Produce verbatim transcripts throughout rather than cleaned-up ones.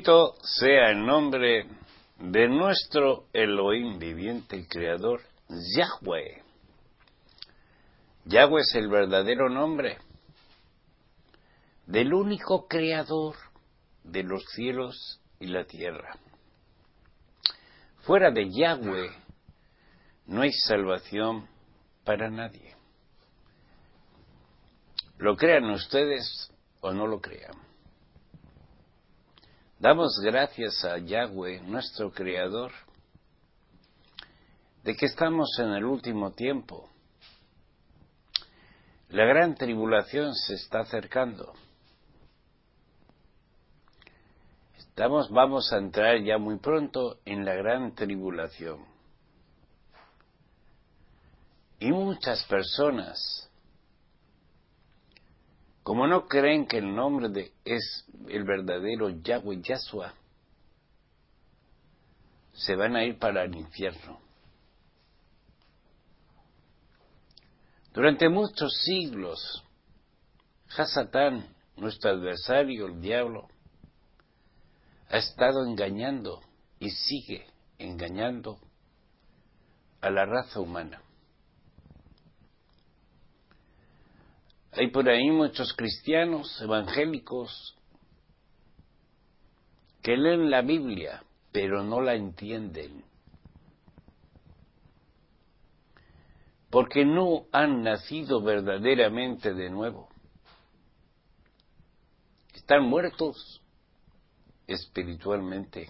Bendito sea el nombre de nuestro Elohim viviente y creador, Yahweh. Yahweh es el verdadero nombre del único creador de los cielos y la tierra. Fuera de Yahweh no hay salvación para nadie. Lo crean ustedes o no lo crean. Damos gracias a Yahweh, nuestro Creador, de que estamos en el último tiempo. La gran tribulación se está acercando. Estamos, vamos a entrar ya muy pronto en la gran tribulación. Y muchas personas, como no creen que el nombre de es el verdadero Yahweh Yahshua, se van a ir para el infierno. Durante muchos siglos, Hasatán, nuestro adversario, el diablo, ha estado engañando y sigue engañando a la raza humana. Hay por ahí muchos cristianos evangélicos que leen la Biblia, pero no la entienden, porque no han nacido verdaderamente de nuevo. Están muertos espiritualmente.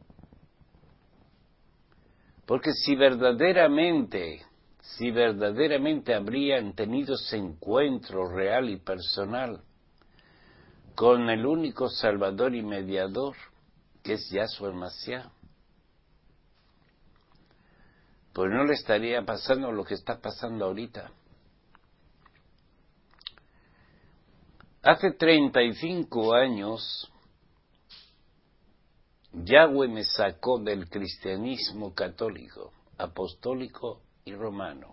Porque si verdaderamente, si verdaderamente habrían tenido ese encuentro real y personal con el único Salvador y Mediador, que es Yahshua Mashiach, pues no le estaría pasando lo que está pasando ahorita. Hace treinta y cinco años, Yahweh me sacó del cristianismo católico, apostólico y romano.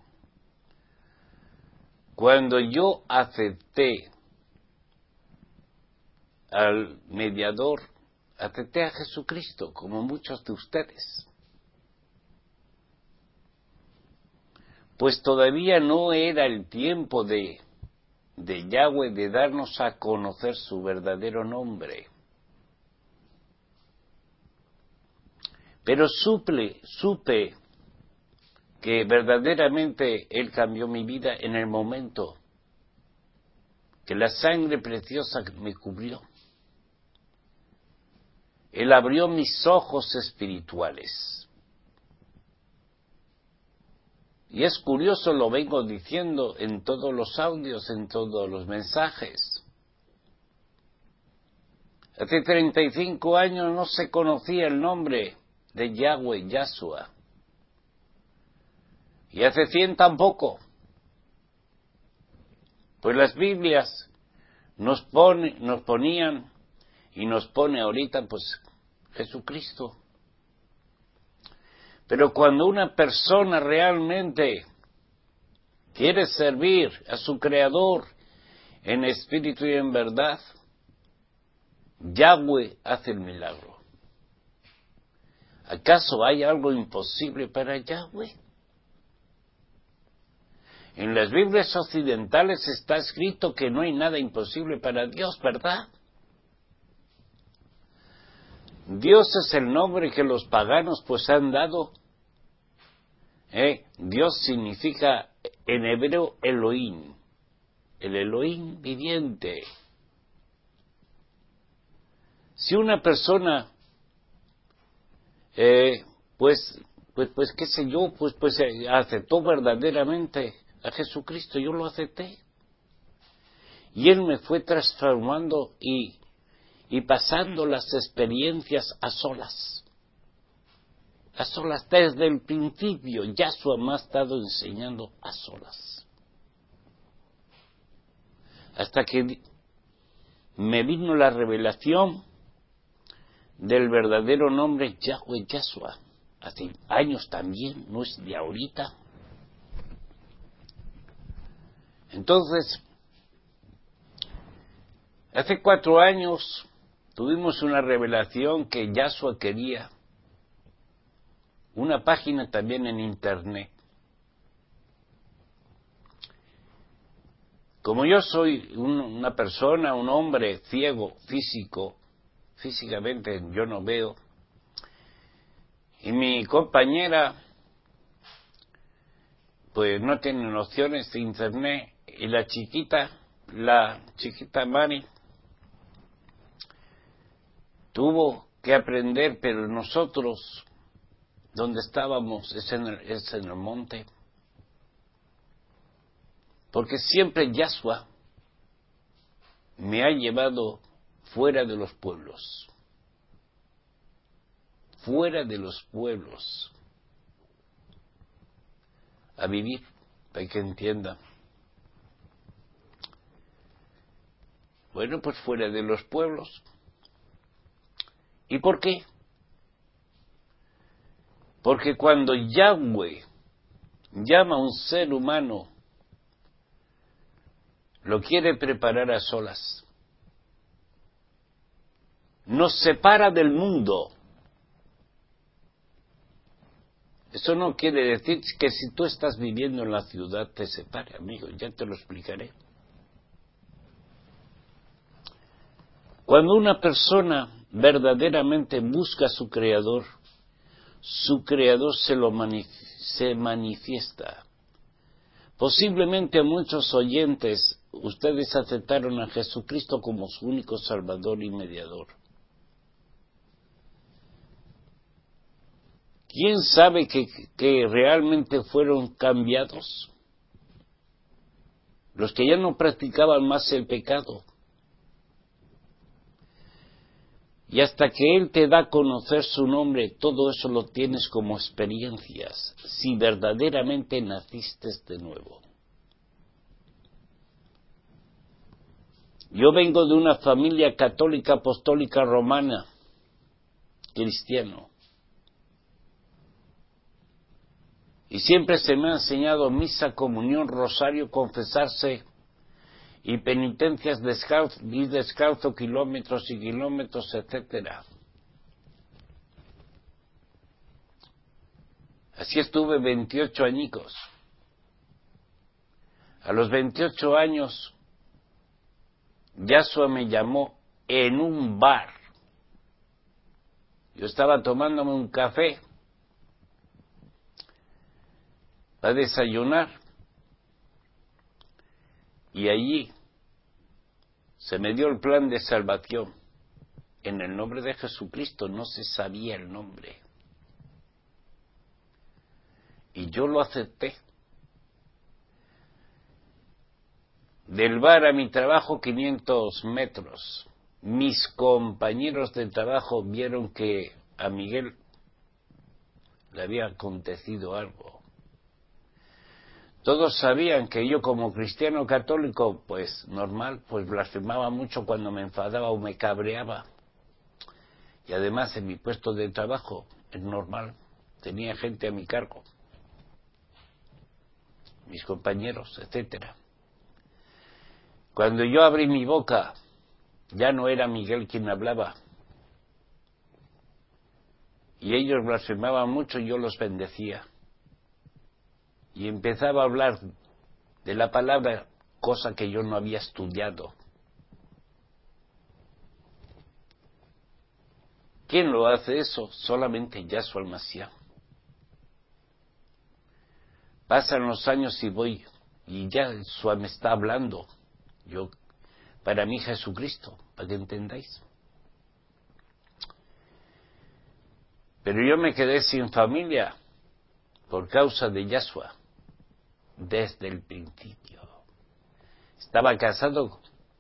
Cuando yo acepté al mediador, acepté a Jesucristo, como muchos de ustedes, pues todavía no era el tiempo de, de Yahweh de darnos a conocer su verdadero nombre. Pero supe, supe que verdaderamente Él cambió mi vida en el momento que la sangre preciosa me cubrió. Él abrió mis ojos espirituales. Y es curioso, lo vengo diciendo en todos los audios, en todos los mensajes. Hace treinta y cinco años no se conocía el nombre de Yahweh Yahshua. Y hace cien tampoco. Pues las Biblias nos, pone, nos ponían y nos pone ahorita pues Jesucristo. Pero cuando una persona realmente quiere servir a su Creador en espíritu y en verdad, Yahweh hace el milagro. ¿Acaso hay algo imposible para Yahweh? En las Biblias occidentales está escrito que no hay nada imposible para Dios, ¿verdad? Dios es el nombre que los paganos pues han dado. ¿Eh? Dios significa en hebreo Elohim, el Elohim viviente. Si una persona Eh, pues, pues, pues, qué sé yo, pues, pues, eh, aceptó verdaderamente a Jesucristo, yo lo acepté. Y Él me fue transformando y, y pasando las experiencias a solas. A solas, desde el principio, Yahshua me ha estado enseñando a solas. Hasta que me vino la revelación del verdadero nombre Yahweh Yahshua. Hace años también, no es de ahorita. Entonces, hace cuatro años tuvimos una revelación que Yahshua quería una página también en internet. Como yo soy un, una persona, un hombre ciego, físico, físicamente yo no veo, y mi compañera pues no tiene nociones de internet, y la chiquita, la chiquita Mari, tuvo que aprender, pero nosotros, donde estábamos, es en el, es en el monte, porque siempre Yahshua me ha llevado fuera de los pueblos, fuera de los pueblos, a vivir, para que entiendan. Bueno, pues fuera de los pueblos. ¿Y por qué? Porque cuando Yahweh llama a un ser humano, lo quiere preparar a solas. Nos separa del mundo. Eso no quiere decir que si tú estás viviendo en la ciudad te separe, amigo, ya te lo explicaré. Cuando una persona verdaderamente busca a su Creador, su Creador se lo manif- se manifiesta. Posiblemente a muchos oyentes, ustedes aceptaron a Jesucristo como su único Salvador y Mediador. ¿Quién sabe que, que realmente fueron cambiados? Los que ya no practicaban más el pecado. Y hasta que Él te da a conocer su nombre, todo eso lo tienes como experiencias, si verdaderamente naciste de nuevo. Yo vengo de una familia católica, apostólica, romana, cristiano. Y siempre se me ha enseñado misa, comunión, rosario, confesarse y penitencias descalzo, ir descalzo kilómetros y kilómetros, etcétera. Así estuve veintiocho añicos. A los veintiocho años, Yahshua me llamó en un bar. Yo estaba tomándome un café para desayunar y allí se me dio el plan de salvación. En el nombre de Jesucristo, no se sabía el nombre. Y yo lo acepté. Del bar a mi trabajo, quinientos metros. Mis compañeros de trabajo vieron que a Miguel le había acontecido algo. Todos sabían que yo, como cristiano católico, pues normal, pues blasfemaba mucho cuando me enfadaba o me cabreaba. Y además en mi puesto de trabajo es normal, tenía gente a mi cargo, mis compañeros, etcétera. Cuando yo abrí mi boca, ya no era Miguel quien hablaba. Y ellos blasfemaban mucho y yo los bendecía. Y empezaba a hablar de la palabra, cosa que yo no había estudiado. ¿Quién lo hace eso? Solamente Yahshua el Mashiach. Pasan los años y voy, y Yahshua me está hablando. Yo, para mí Jesucristo, para que entendáis. Pero yo me quedé sin familia por causa de Yahshua, desde el principio. Estaba casado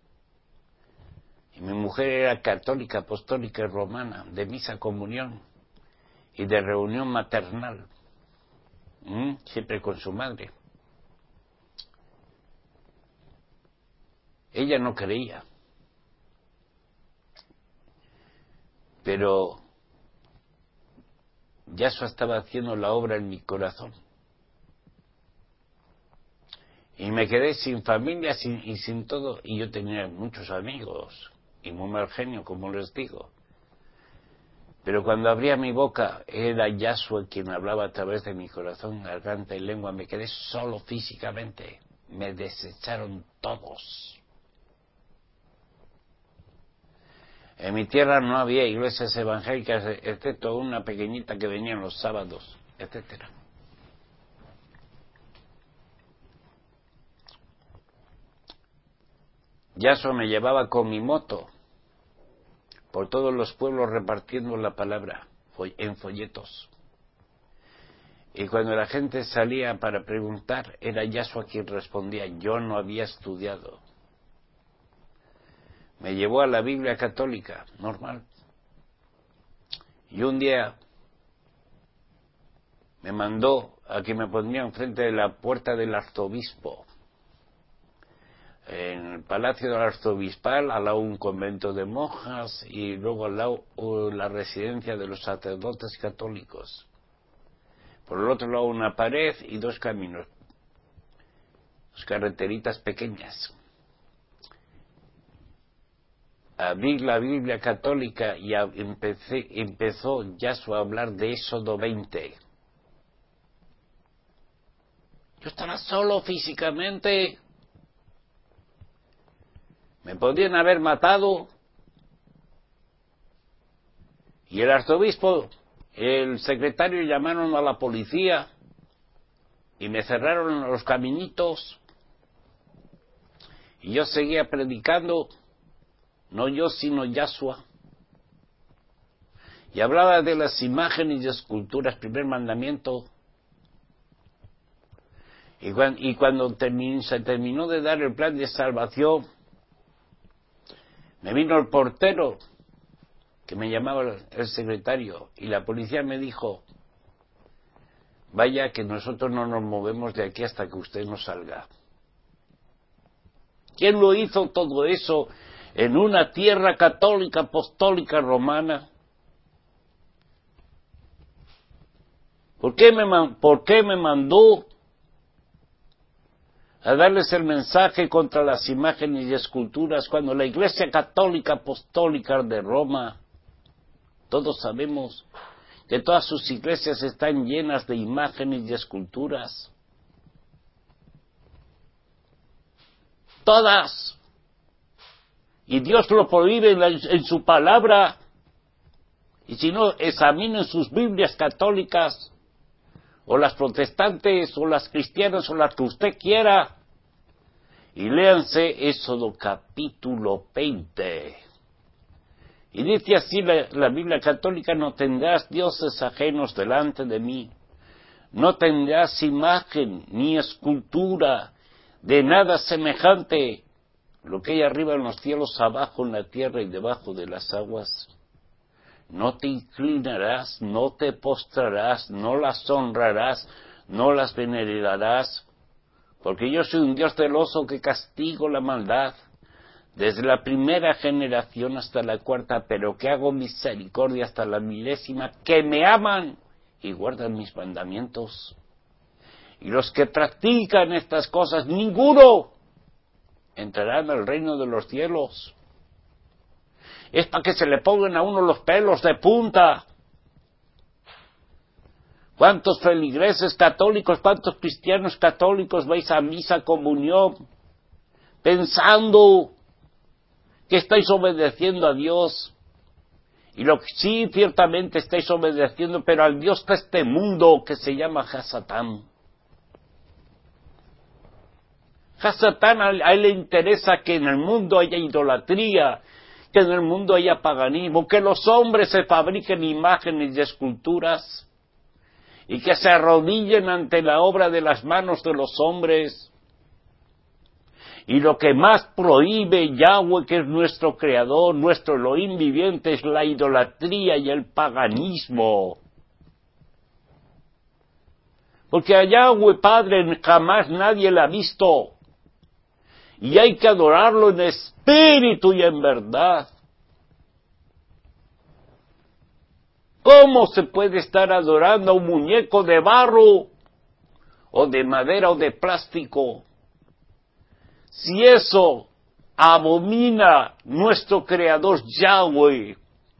y mi mujer era católica, apostólica y romana, de misa, comunión y de reunión maternal, ¿Mm? siempre con su madre. Ella no creía, pero Yahshua estaba haciendo la obra en mi corazón. Y me quedé sin familia sin, y sin todo, y yo tenía muchos amigos, y muy mal genio, como les digo. Pero cuando abría mi boca, era Yahshua quien hablaba a través de mi corazón, garganta y lengua. Me quedé solo físicamente. Me desecharon todos. En mi tierra no había iglesias evangélicas, excepto una pequeñita que venía los sábados, etcétera. Yahshua me llevaba con mi moto por todos los pueblos repartiendo la palabra en folletos. Y cuando la gente salía para preguntar, era Yahshua quien respondía. Yo no había estudiado. Me llevó a la Biblia católica, normal. Y un día me mandó a que me ponía enfrente de la puerta del arzobispo. En el Palacio del Arzobispal, al lado un convento de monjas y luego al lado la residencia de los sacerdotes católicos. Por el otro lado una pared y dos caminos, dos carreteritas pequeñas. Abrí la Biblia católica y empecé, empezó Yahshua a hablar de Éxodo veinte. Yo estaba solo físicamente. Me podían haber matado. Y el arzobispo, el secretario llamaron a la policía y me cerraron los caminitos. Y yo seguía predicando, no yo sino Yahshua. Y hablaba de las imágenes y esculturas, primer mandamiento. Y cuando, y cuando termin, se terminó de dar el plan de salvación, me vino el portero, que me llamaba el secretario, y la policía me dijo, vaya que nosotros no nos movemos de aquí hasta que usted no salga. ¿Quién lo hizo todo eso en una tierra católica, apostólica, romana? ¿Por qué me, por qué me mandó a darles el mensaje contra las imágenes y esculturas cuando la Iglesia Católica Apostólica de Roma, todos sabemos que todas sus iglesias están llenas de imágenes y esculturas? Todas. Y Dios lo prohíbe en, la, en su palabra. Y si no, examinen sus Biblias católicas, o las protestantes, o las cristianas, o las que usted quiera, y léanse Éxodo capítulo veinte. Y dice así la, la Biblia católica: no tendrás dioses ajenos delante de mí, no tendrás imagen ni escultura de nada semejante, lo que hay arriba en los cielos, abajo en la tierra y debajo de las aguas. No te inclinarás, no te postrarás, no las honrarás, no las venerarás, porque yo soy un Dios celoso que castigo la maldad desde la primera generación hasta la cuarta, pero que hago misericordia hasta la milésima, que me aman y guardan mis mandamientos. Y los que practican estas cosas, ninguno entrarán al reino de los cielos. Es para que se le pongan a uno los pelos de punta. ¿Cuántos feligreses católicos, cuántos cristianos católicos vais a misa, comunión, pensando que estáis obedeciendo a Dios? Y lo que sí, ciertamente estáis obedeciendo, pero al Dios de este mundo que se llama Hasatán. Hasatán, a él le interesa que en el mundo haya idolatría, que en el mundo haya paganismo, que los hombres se fabriquen imágenes y esculturas y que se arrodillen ante la obra de las manos de los hombres. Y lo que más prohíbe Yahweh, que es nuestro creador, nuestro Elohim viviente, es la idolatría y el paganismo. Porque a Yahweh Padre jamás nadie le ha visto. Y hay que adorarlo en espíritu y en verdad. ¿Cómo se puede estar adorando a un muñeco de barro, o de madera, o de plástico, si eso abomina nuestro Creador Yahweh.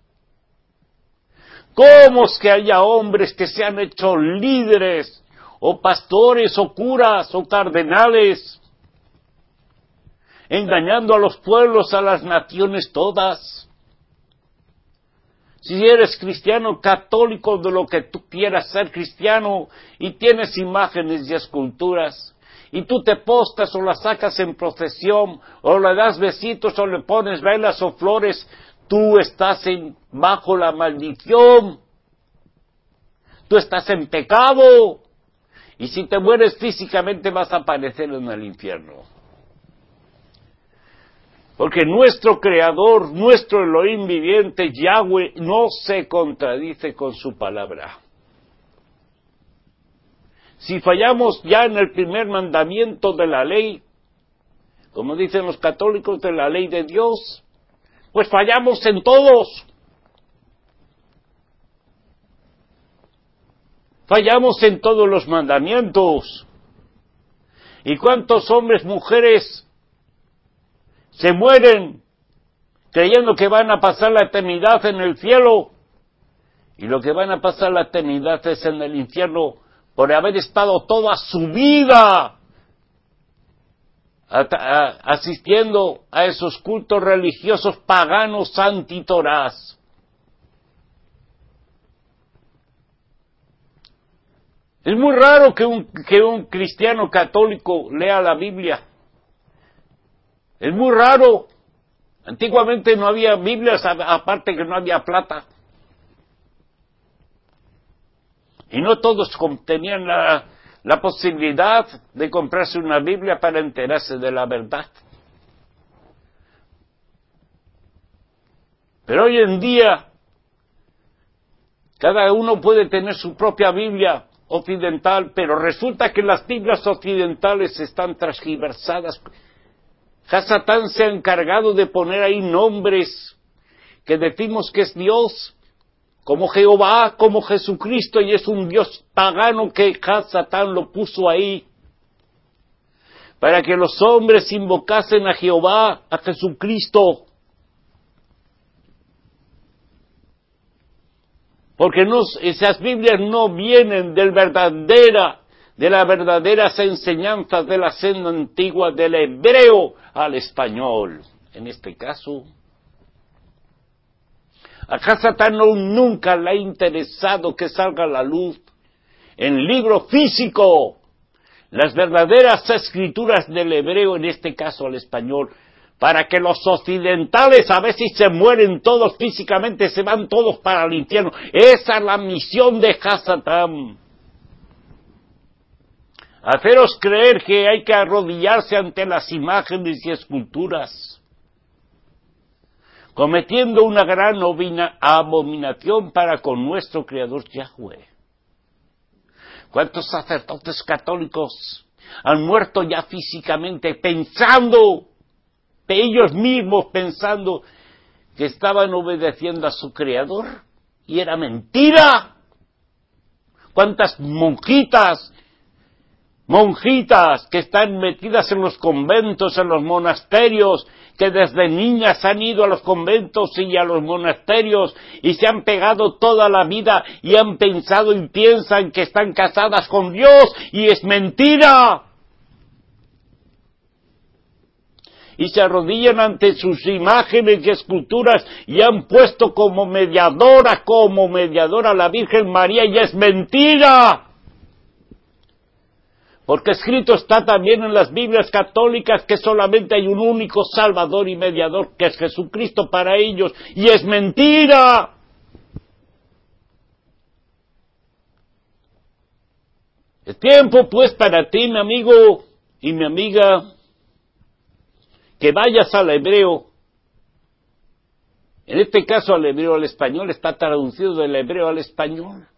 ¿Cómo es que haya hombres que se han hecho líderes, o pastores, o curas, o cardenales, engañando a los pueblos, a las naciones todas? Si eres cristiano católico, de lo que tú quieras ser cristiano, y tienes imágenes y esculturas, y tú te postas o las sacas en procesión, o le das besitos, o le pones velas o flores, tú estás en, bajo la maldición. Tú estás en pecado. Y si te mueres físicamente vas a aparecer en el infierno. Porque nuestro Creador, nuestro Elohim viviente, Yahweh, no se contradice con su palabra. Si fallamos ya en el primer mandamiento de la ley, como dicen los católicos, de la ley de Dios, pues fallamos en todos. Fallamos en todos los mandamientos. ¿Y cuántos hombres, mujeres se mueren creyendo que van a pasar la eternidad en el cielo? Y lo que van a pasar la eternidad es en el infierno por haber estado toda su vida a, a, asistiendo a esos cultos religiosos paganos antitorás. Es muy raro que un, que un cristiano católico lea la Biblia. Es muy raro. Antiguamente no había Biblias, aparte que no había plata. Y no todos tenían la, la posibilidad de comprarse una Biblia para enterarse de la verdad. Pero hoy en día, cada uno puede tener su propia Biblia occidental, pero resulta que las Biblias occidentales están transgiversadas. Hasatán se ha encargado de poner ahí nombres que decimos que es Dios, como Jehová, como Jesucristo, y es un Dios pagano que Hasatán lo puso ahí, para que los hombres invocasen a Jehová, a Jesucristo. Porque no, esas Biblias no vienen del verdadera, de las verdaderas enseñanzas de la senda antigua, del hebreo al español. En este caso, a Hasatán no, nunca le ha interesado que salga a la luz en libro físico las verdaderas escrituras del hebreo, en este caso al español, para que los occidentales, a ver si se mueren todos físicamente, se van todos para el infierno. Esa es la misión de Hasatán. Haceros creer que hay que arrodillarse ante las imágenes y esculturas, cometiendo una gran abominación para con nuestro Creador Yahweh. ¿Cuántos sacerdotes católicos han muerto ya físicamente pensando, ellos mismos pensando que estaban obedeciendo a su Creador? Y era mentira. ¿Cuántas monjitas, monjitas que están metidas en los conventos, en los monasterios, que desde niñas han ido a los conventos y a los monasterios y se han pegado toda la vida y han pensado y piensan que están casadas con Dios, y es mentira? Y se arrodillan ante sus imágenes y esculturas y han puesto como mediadora, como mediadora a la Virgen María, y es mentira. Porque escrito está también en las Biblias católicas que solamente hay un único Salvador y mediador, que es Jesucristo para ellos, y es mentira. Es tiempo pues para ti, mi amigo y mi amiga, que vayas al hebreo. En este caso al hebreo al español, está traducido del hebreo al español.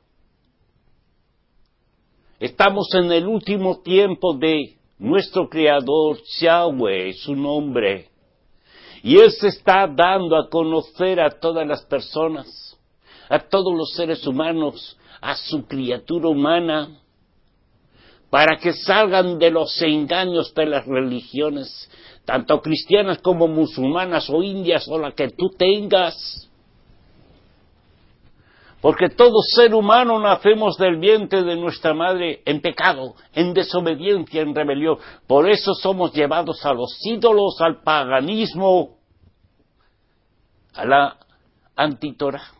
Estamos en el último tiempo de nuestro Creador Yahweh, su nombre. Y Él se está dando a conocer a todas las personas, a todos los seres humanos, a su criatura humana, para que salgan de los engaños de las religiones, tanto cristianas como musulmanas o indias o la que tú tengas. Porque todo ser humano nacemos del vientre de nuestra madre en pecado, en desobediencia, en rebelión. Por eso somos llevados a los ídolos, al paganismo, a la antitorá.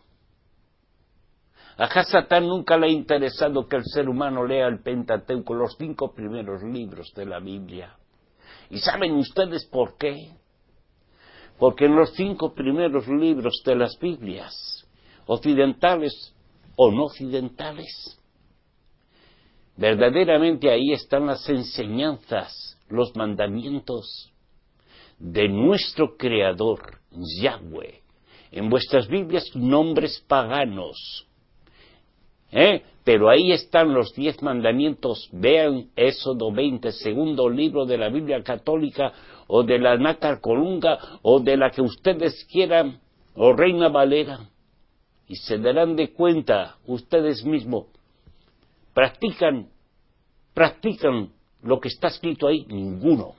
A Hasatán nunca le ha interesado que el ser humano lea el Pentateuco, los cinco primeros libros de la Biblia. ¿Y saben ustedes por qué? Porque en los cinco primeros libros de las Biblias, occidentales o no occidentales, verdaderamente ahí están las enseñanzas, los mandamientos de nuestro Creador, Yahweh. En vuestras Biblias, nombres paganos. ¿Eh? Pero ahí están los diez mandamientos. Vean Éxodo veinte, segundo libro de la Biblia católica, o de la Nácar Colunga, o de la que ustedes quieran, o Reina Valera, y se darán de cuenta ustedes mismos. ¿Practican, practican lo que está escrito ahí? Ninguno.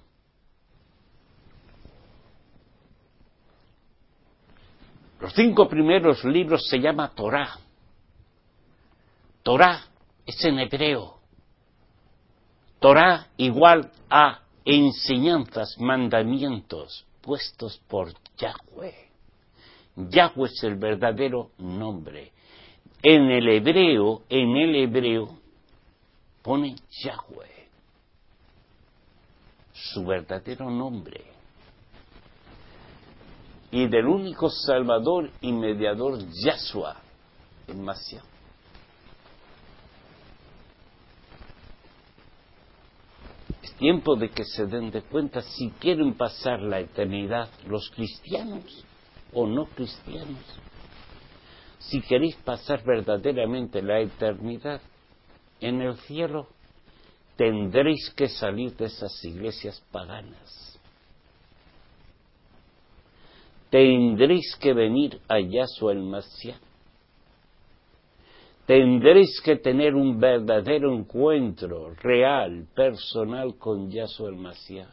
Los cinco primeros libros se llama Torá. Torá es en hebreo. Torá igual a enseñanzas, mandamientos puestos por Yahweh. Yahweh es el verdadero nombre. En el hebreo, en el hebreo, pone Yahweh, su verdadero nombre. Y del único Salvador y mediador, Yahshua, el Mashiach. Es tiempo de que se den de cuenta si quieren pasar la eternidad, los cristianos o no cristianos. Si queréis pasar verdaderamente la eternidad en el cielo, tendréis que salir de esas iglesias paganas. Tendréis que venir a Yahshua el Mashiach. Tendréis que tener un verdadero encuentro real, personal con Yahshua el Mashiach.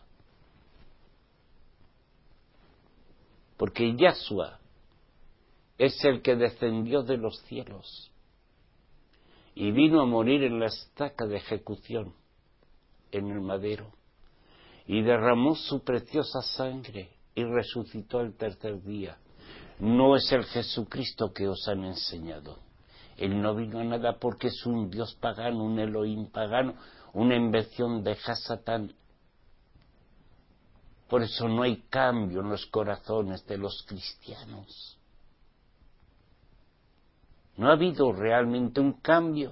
Porque Yahshua es el que descendió de los cielos y vino a morir en la estaca de ejecución, en el madero, y derramó su preciosa sangre y resucitó al tercer día. No es el Jesucristo que os han enseñado. Él no vino a nada porque es un Dios pagano, un Elohim pagano, una invención de Hasatán. Por eso no hay cambio en los corazones de los cristianos. No ha habido realmente un cambio.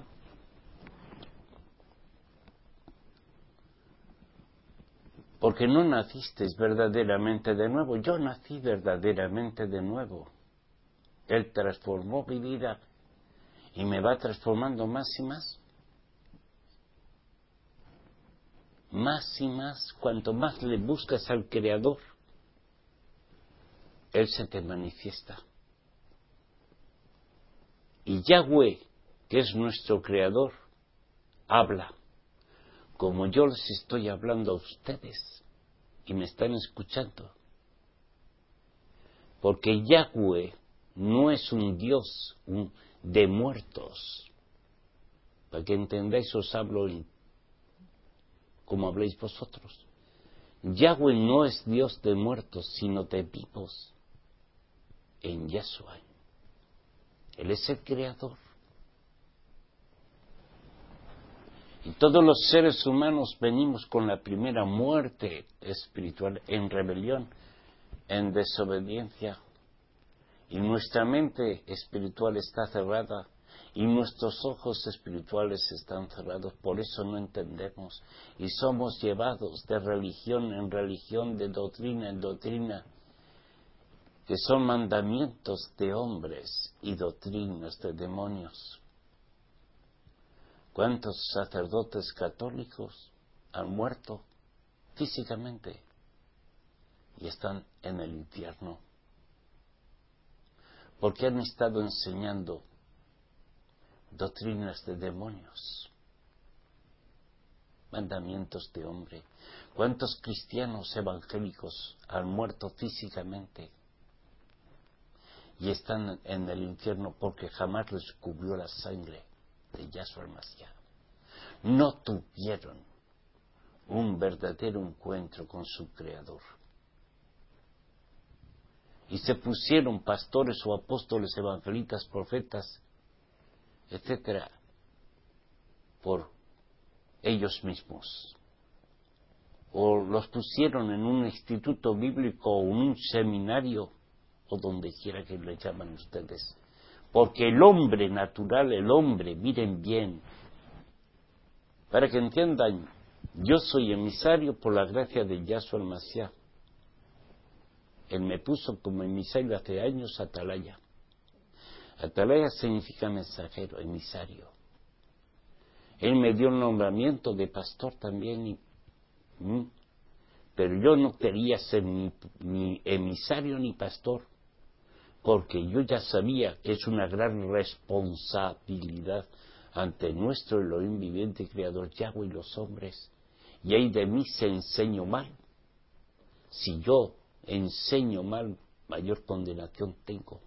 Porque no nacisteis verdaderamente de nuevo. Yo nací verdaderamente de nuevo. Él transformó mi vida y me va transformando más y más. Más y más. Cuanto más le buscas al Creador, Él se te manifiesta. Y Yahweh, que es nuestro Creador, habla. Como yo les estoy hablando a ustedes y me están escuchando. Porque Yahweh no es un Dios un, de muertos. Para que entendáis, os hablo en, como habléis vosotros. Yahweh no es Dios de muertos, sino de vivos en Yahshua. Él es el Creador. Y todos los seres humanos venimos con la primera muerte espiritual en rebelión, en desobediencia. Y nuestra mente espiritual está cerrada y nuestros ojos espirituales están cerrados. Por eso no entendemos y somos llevados de religión en religión, de doctrina en doctrina, que son mandamientos de hombres y doctrinas de demonios. ¿Cuántos sacerdotes católicos han muerto físicamente y están en el infierno? Porque han estado enseñando doctrinas de demonios. mandamientos de hombre. ¿Cuántos cristianos evangélicos han muerto físicamente y están en el infierno porque jamás les cubrió la sangre de Yahshua el Mashiach? No tuvieron un verdadero encuentro con su Creador. Y se pusieron pastores o apóstoles, evangelistas, profetas, etcétera, por ellos mismos. O los pusieron en un instituto bíblico o en un seminario, o donde quiera que le llaman ustedes. Porque el hombre natural, el hombre, miren bien, para que entiendan, yo soy emisario por la gracia de Yahshua el Mashiach. Él me puso como emisario hace años Atalaya. Atalaya significa mensajero, emisario. Él me dio el nombramiento de pastor también, y, ¿m? pero yo no quería ser ni, ni emisario ni pastor, porque yo ya sabía que es una gran responsabilidad ante nuestro Elohim viviente y creador Yahweh y los hombres, y ahí de mí se enseño mal. Si yo enseño mal, mayor condenación tengo.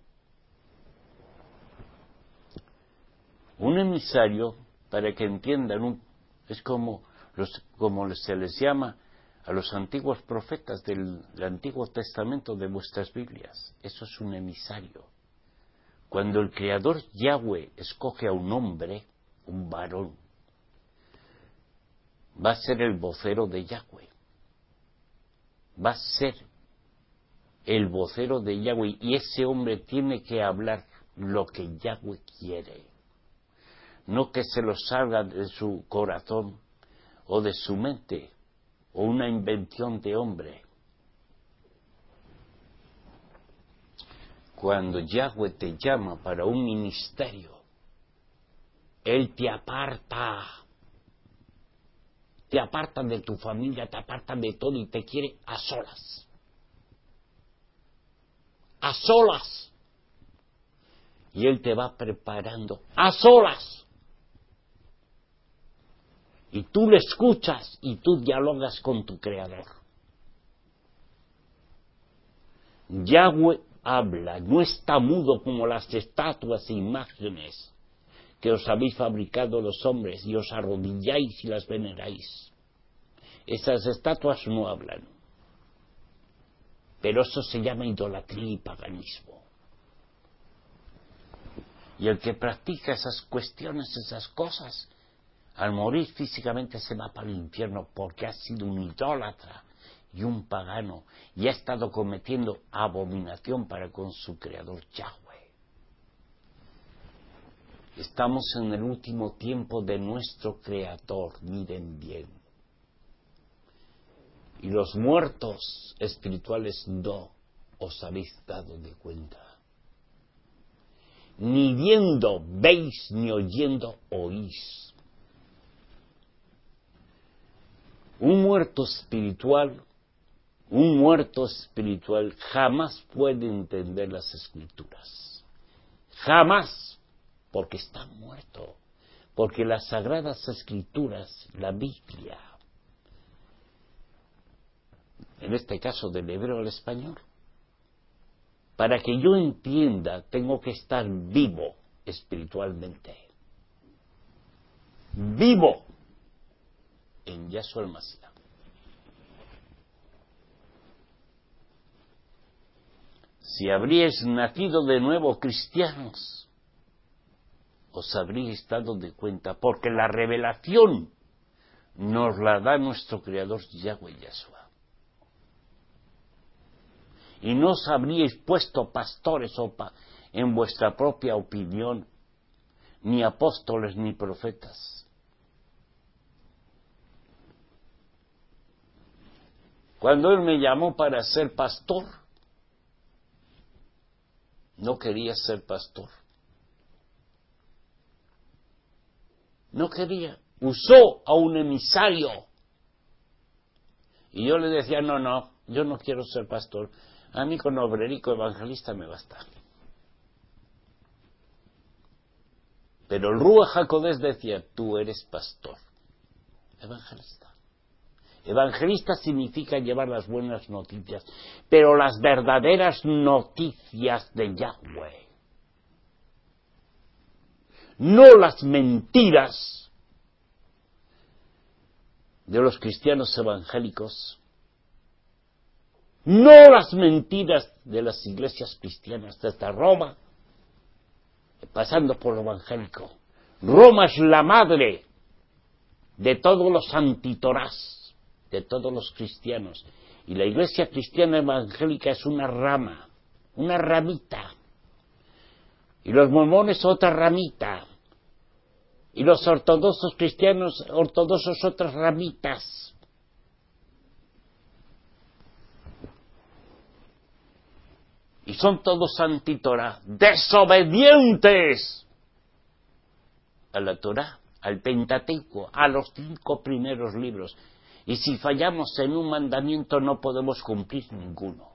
Un emisario, para que entiendan, un, es como, los, como se les llama a los antiguos profetas del, del Antiguo Testamento de vuestras Biblias. Eso es un emisario. Cuando el Creador Yahweh escoge a un hombre, un varón, va a ser el vocero de Yahweh. Va a ser el vocero de Yahweh, y ese hombre tiene que hablar lo que Yahweh quiere, no que se lo salga de su corazón o de su mente o una invención de hombre. Cuando Yahweh te llama para un ministerio, Él te aparta, te aparta de tu familia, te aparta de todo y te quiere a solas. A solas. Y Él te va preparando a solas. Y tú le escuchas y tú dialogas con tu Creador. Yahweh habla, no está mudo como las estatuas e imágenes que os habéis fabricado los hombres y os arrodilláis y las veneráis. Esas estatuas no hablan. Pero eso se llama idolatría y paganismo. Y el que practica esas cuestiones, esas cosas, al morir físicamente se va para el infierno porque ha sido un idólatra y un pagano y ha estado cometiendo abominación para con su Creador Yahweh. Estamos en el último tiempo de nuestro Creador, miren bien. Y los muertos espirituales no os habéis dado de cuenta. Ni viendo veis, ni oyendo oís. Un muerto espiritual, un muerto espiritual jamás puede entender las Escrituras. Jamás, porque está muerto. Porque las Sagradas Escrituras, la Biblia, en este caso del hebreo al español, para que yo entienda, tengo que estar vivo espiritualmente. Vivo en Yahshua el Mashiach. Si habríais nacido de nuevo cristianos, os habríais dado de cuenta, porque la revelación nos la da nuestro Creador Yahweh Yahshua. Y no os habríais puesto pastores o pa- en vuestra propia opinión, ni apóstoles ni profetas. Cuando Él me llamó para ser pastor, no quería ser pastor. No quería. Usó a un emisario. Y yo le decía, no, no, yo no quiero ser pastor. A mí con obrerico evangelista me basta. Pero el Ruach HaKodesh decía, tú eres pastor. Evangelista. Evangelista significa llevar las buenas noticias, pero las verdaderas noticias de Yahweh. No las mentiras de los cristianos evangélicos, no las mentiras de las iglesias cristianas desde Roma, pasando por lo evangélico. Roma es la madre de todos los antitorás, de todos los cristianos, y la iglesia cristiana evangélica es una rama, una ramita, y los mormones otra ramita, y los ortodoxos cristianos ortodoxos otras ramitas. Y son todos anti-Torah, desobedientes a la Torah, al Pentateuco, a los cinco primeros libros. Y si fallamos en un mandamiento no podemos cumplir ninguno.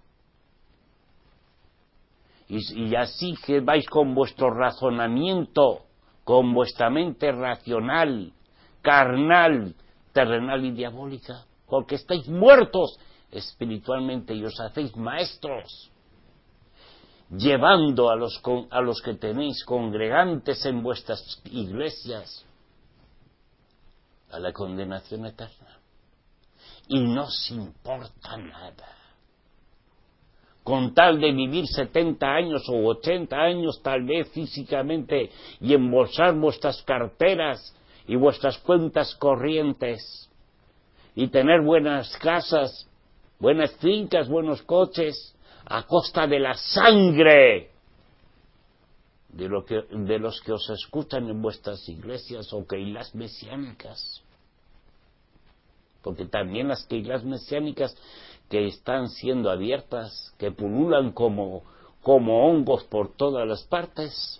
Y, y así que vais con vuestro razonamiento, con vuestra mente racional, carnal, terrenal y diabólica, porque estáis muertos espiritualmente y os hacéis maestros, llevando a los, a los que tenéis congregantes en vuestras iglesias a la condenación eterna. Y no os importa nada. Con tal de vivir setenta años o ochenta años tal vez físicamente y embolsar vuestras carteras y vuestras cuentas corrientes y tener buenas casas, buenas fincas, buenos coches, a costa de la sangre de, lo que, de los que os escuchan en vuestras iglesias o keilas mesiánicas. Porque también las keilas mesiánicas que están siendo abiertas, que pululan como, como hongos por todas las partes,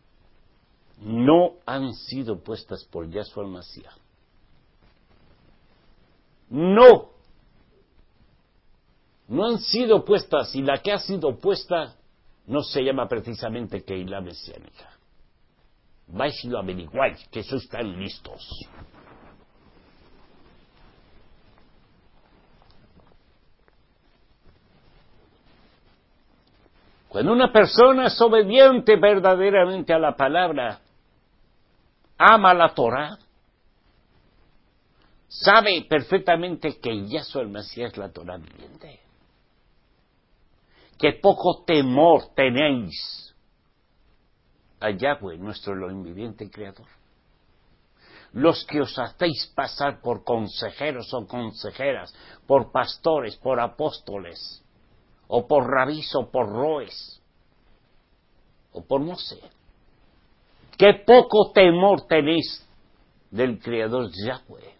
no han sido puestas por Yahshua el Mashiach. No. No han sido puestas, y la que ha sido puesta no se llama precisamente Keilah mesiánica. Vais y lo averiguáis, que sois tan listos. Cuando una persona es obediente verdaderamente a la palabra, ama la Torah, sabe perfectamente que Yahshua el Mesías es la Torah viviente. Que poco temor tenéis a Yahweh, nuestro Elohim viviente y creador. Los que os hacéis pasar por consejeros o consejeras, por pastores, por apóstoles, o por rabís, o por roes, o por no sé. Qué poco temor tenéis del creador Yahweh.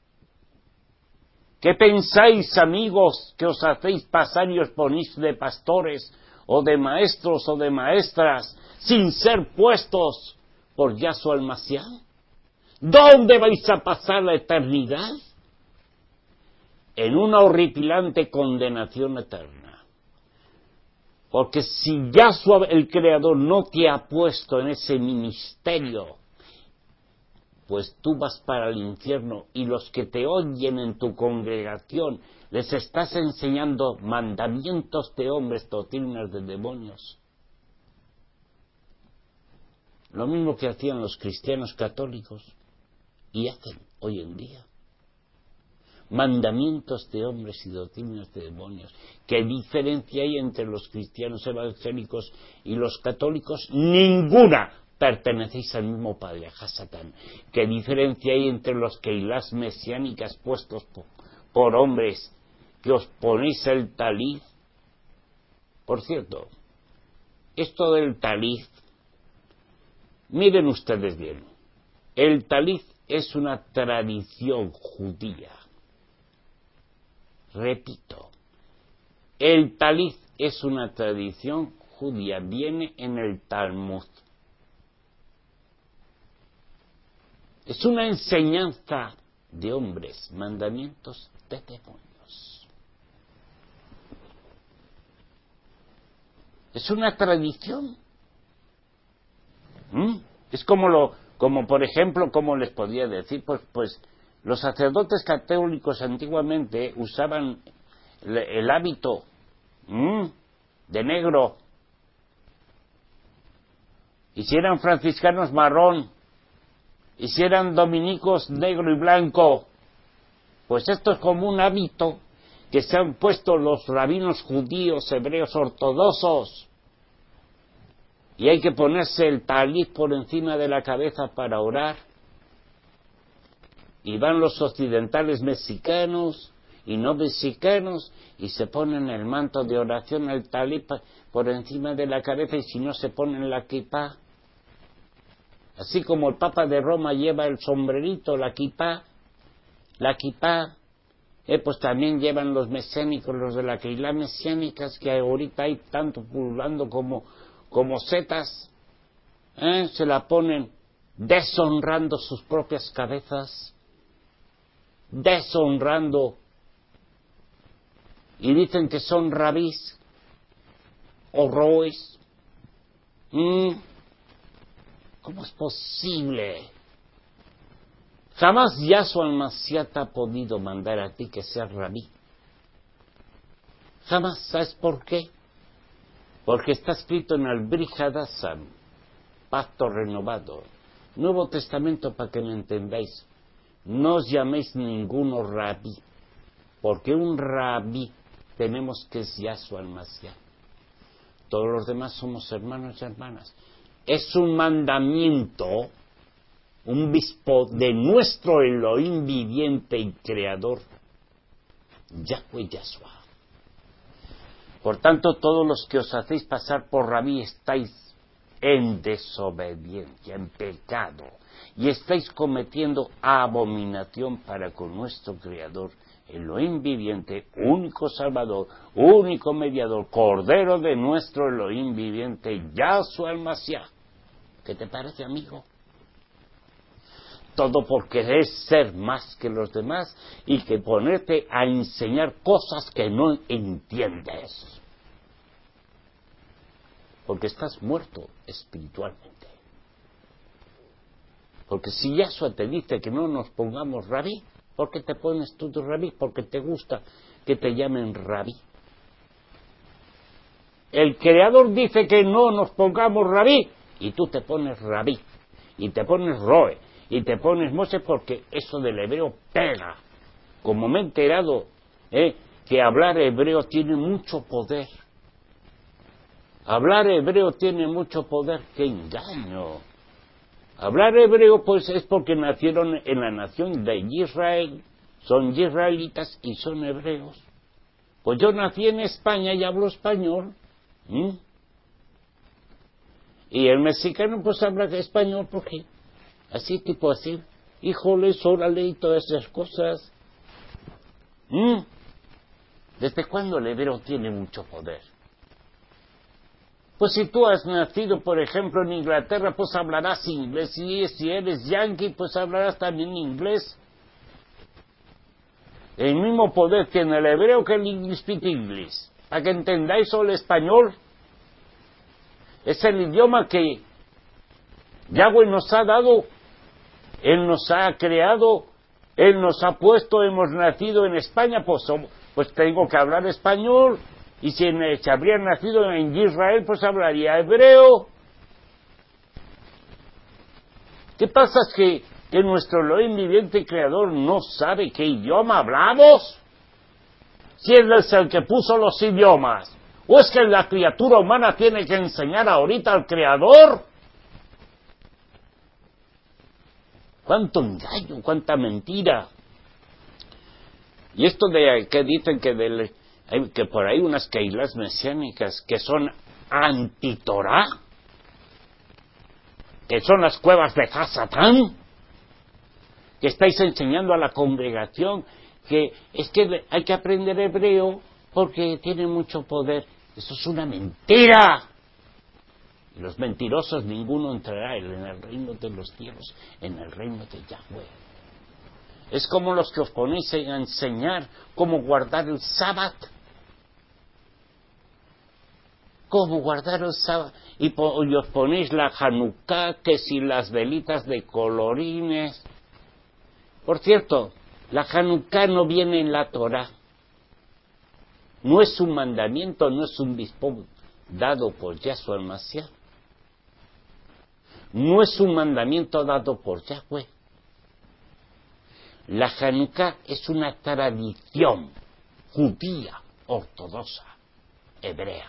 ¿Qué pensáis, amigos, que os hacéis pasar y os ponéis de pastores, o de maestros, o de maestras, sin ser puestos por Yahshua el Mashiach? ¿Dónde vais a pasar la eternidad? En una horripilante condenación eterna. Porque si Yahshua el Creador no te ha puesto en ese ministerio, pues tú vas para el infierno, y los que te oyen en tu congregación les estás enseñando mandamientos de hombres, doctrinas de demonios. Lo mismo que hacían los cristianos católicos y hacen hoy en día. Mandamientos de hombres y doctrinas de demonios. ¿Qué diferencia hay entre los cristianos evangélicos y los católicos? Ninguna. Pertenecéis al mismo padre, a Hasatán. ¿Qué diferencia hay entre los keilas mesiánicas puestos por, por hombres que os ponéis el talid? Por cierto, esto del talid, miren ustedes bien, el talid es una tradición judía. Repito, el talid es una tradición judía, viene en el Talmud. Es una enseñanza de hombres, mandamientos de demonios. Es una tradición. ¿Mm? Es como lo, como por ejemplo, como les podría decir, pues, pues Los sacerdotes católicos antiguamente usaban el, el hábito ¿m? de negro. Y si eran franciscanos, marrón. Y si eran dominicos, negro y blanco. Pues esto es como un hábito que se han puesto los rabinos judíos, hebreos, ortodoxos. Y hay que ponerse el talit por encima de la cabeza para orar. Y van los occidentales mexicanos y no mexicanos y se ponen el manto de oración, el talit por encima de la cabeza, y si no se ponen la kipá. Así como el Papa de Roma lleva el sombrerito, la kipá, la kipá, eh, pues también llevan los mesiánicos, los de la Keilah mesiánicas, que ahorita hay tanto pululando como, como setas, eh, se la ponen deshonrando sus propias cabezas, deshonrando, y dicen que son rabís o roes. ¿Mm? ¿Cómo es posible? Jamás Yahshua el-Mashiach ha podido mandar a ti que seas rabí. Jamás. ¿Sabes por qué? Porque está escrito en el Brit Hadashah, pacto renovado, Nuevo Testamento, para que me entendáis. No os llaméis ninguno rabí, porque un rabí tenemos que es Yahshua el-Mashiach. Todos los demás somos hermanos y hermanas. Es un mandamiento, un bispo de nuestro Elohim viviente y creador, Yahweh Yahshua. Por tanto, todos los que os hacéis pasar por rabí estáis en desobediencia, en pecado, y estáis cometiendo abominación para con nuestro creador, Elohim viviente, único Salvador, único mediador, Cordero de nuestro Elohim viviente, Yahshua el-Mashiach. ¿Qué te parece, amigo? Todo por querer ser más que los demás y que ponerte a enseñar cosas que no entiendes. Porque estás muerto espiritualmente. Porque si Yahshua te dice que no nos pongamos rabí, ¿por qué te pones tú de rabí? Porque te gusta que te llamen rabí. El Creador dice que no nos pongamos rabí y tú te pones rabí y te pones roe y te pones Moshe, porque eso del hebreo pega. Como me he enterado eh, que hablar hebreo tiene mucho poder. Hablar hebreo tiene mucho poder. ¡Qué engaño! Hablar hebreo pues es porque nacieron en la nación de Israel, son israelitas y son hebreos. Pues yo nací en España y hablo español. ¿Mm? Y el mexicano pues habla español porque así, tipo así, híjoles, órale y todas esas cosas. ¿Mm? ¿Desde cuándo el hebreo tiene mucho poder? Pues si tú has nacido, por ejemplo, en Inglaterra, pues hablarás inglés. Y si eres yankee, pues hablarás también inglés. El mismo poder tiene el hebreo que el English speak English. Para que entendáis solo el español. Es el idioma que Yahweh nos ha dado. Él nos ha creado. Él nos ha puesto. Hemos nacido en España. Pues, somos, pues tengo que hablar español. Y si se habría nacido en Israel, pues hablaría hebreo. ¿Qué pasa? Es que, que nuestro Elohim viviente y creador no sabe qué idioma hablamos. Si él es el que puso los idiomas. ¿O es que la criatura humana tiene que enseñar ahorita al creador? ¡Cuánto engaño! ¡Cuánta mentira! Y esto de que dicen que del... Hay, que por ahí unas Keilahs mesiánicas que son anti-Torah, que son las cuevas de Hasatán, que estáis enseñando a la congregación que es que hay que aprender hebreo porque tiene mucho poder. Eso es una mentira. Y los mentirosos ninguno entrará en el reino de los cielos, en el reino de Yahweh. Es como los que os ponéis a enseñar cómo guardar el sábado. ¿Cómo guardar el sábado? Y, po- y os ponéis la Hanukkah, que si las velitas de colorines, Por cierto, la Hanukkah no viene en la Torah. No es un mandamiento, no es un dispo dado por Yahshua el Mashiach. No es un mandamiento dado por Yahweh. La Hanukkah es una tradición judía, ortodoxa, hebrea.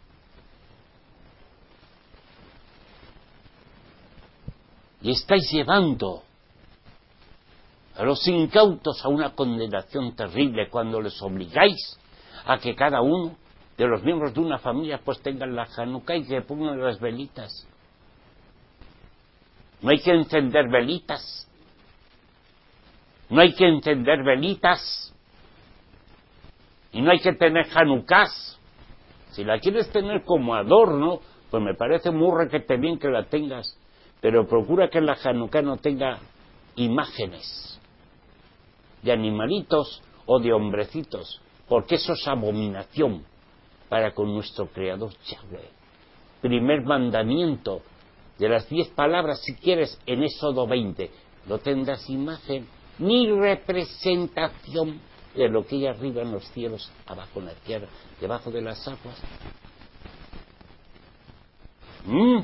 Y estáis llevando a los incautos a una condenación terrible cuando les obligáis a que cada uno de los miembros de una familia pues tengan la Hanukkah y que pongan las velitas. No hay que encender velitas. No hay que encender velitas. Y no hay que tener Hanukkahs. Si la quieres tener como adorno, pues me parece muy requete bien que la tengas. Pero procura que la Hanukkah no tenga imágenes de animalitos o de hombrecitos, porque eso es abominación para con nuestro Creador Yahweh. Primer mandamiento de las diez palabras, si quieres, en Éxodo veinte, no tendrás imagen ni representación de lo que hay arriba en los cielos, abajo en la tierra, debajo de las aguas. ¿Mm?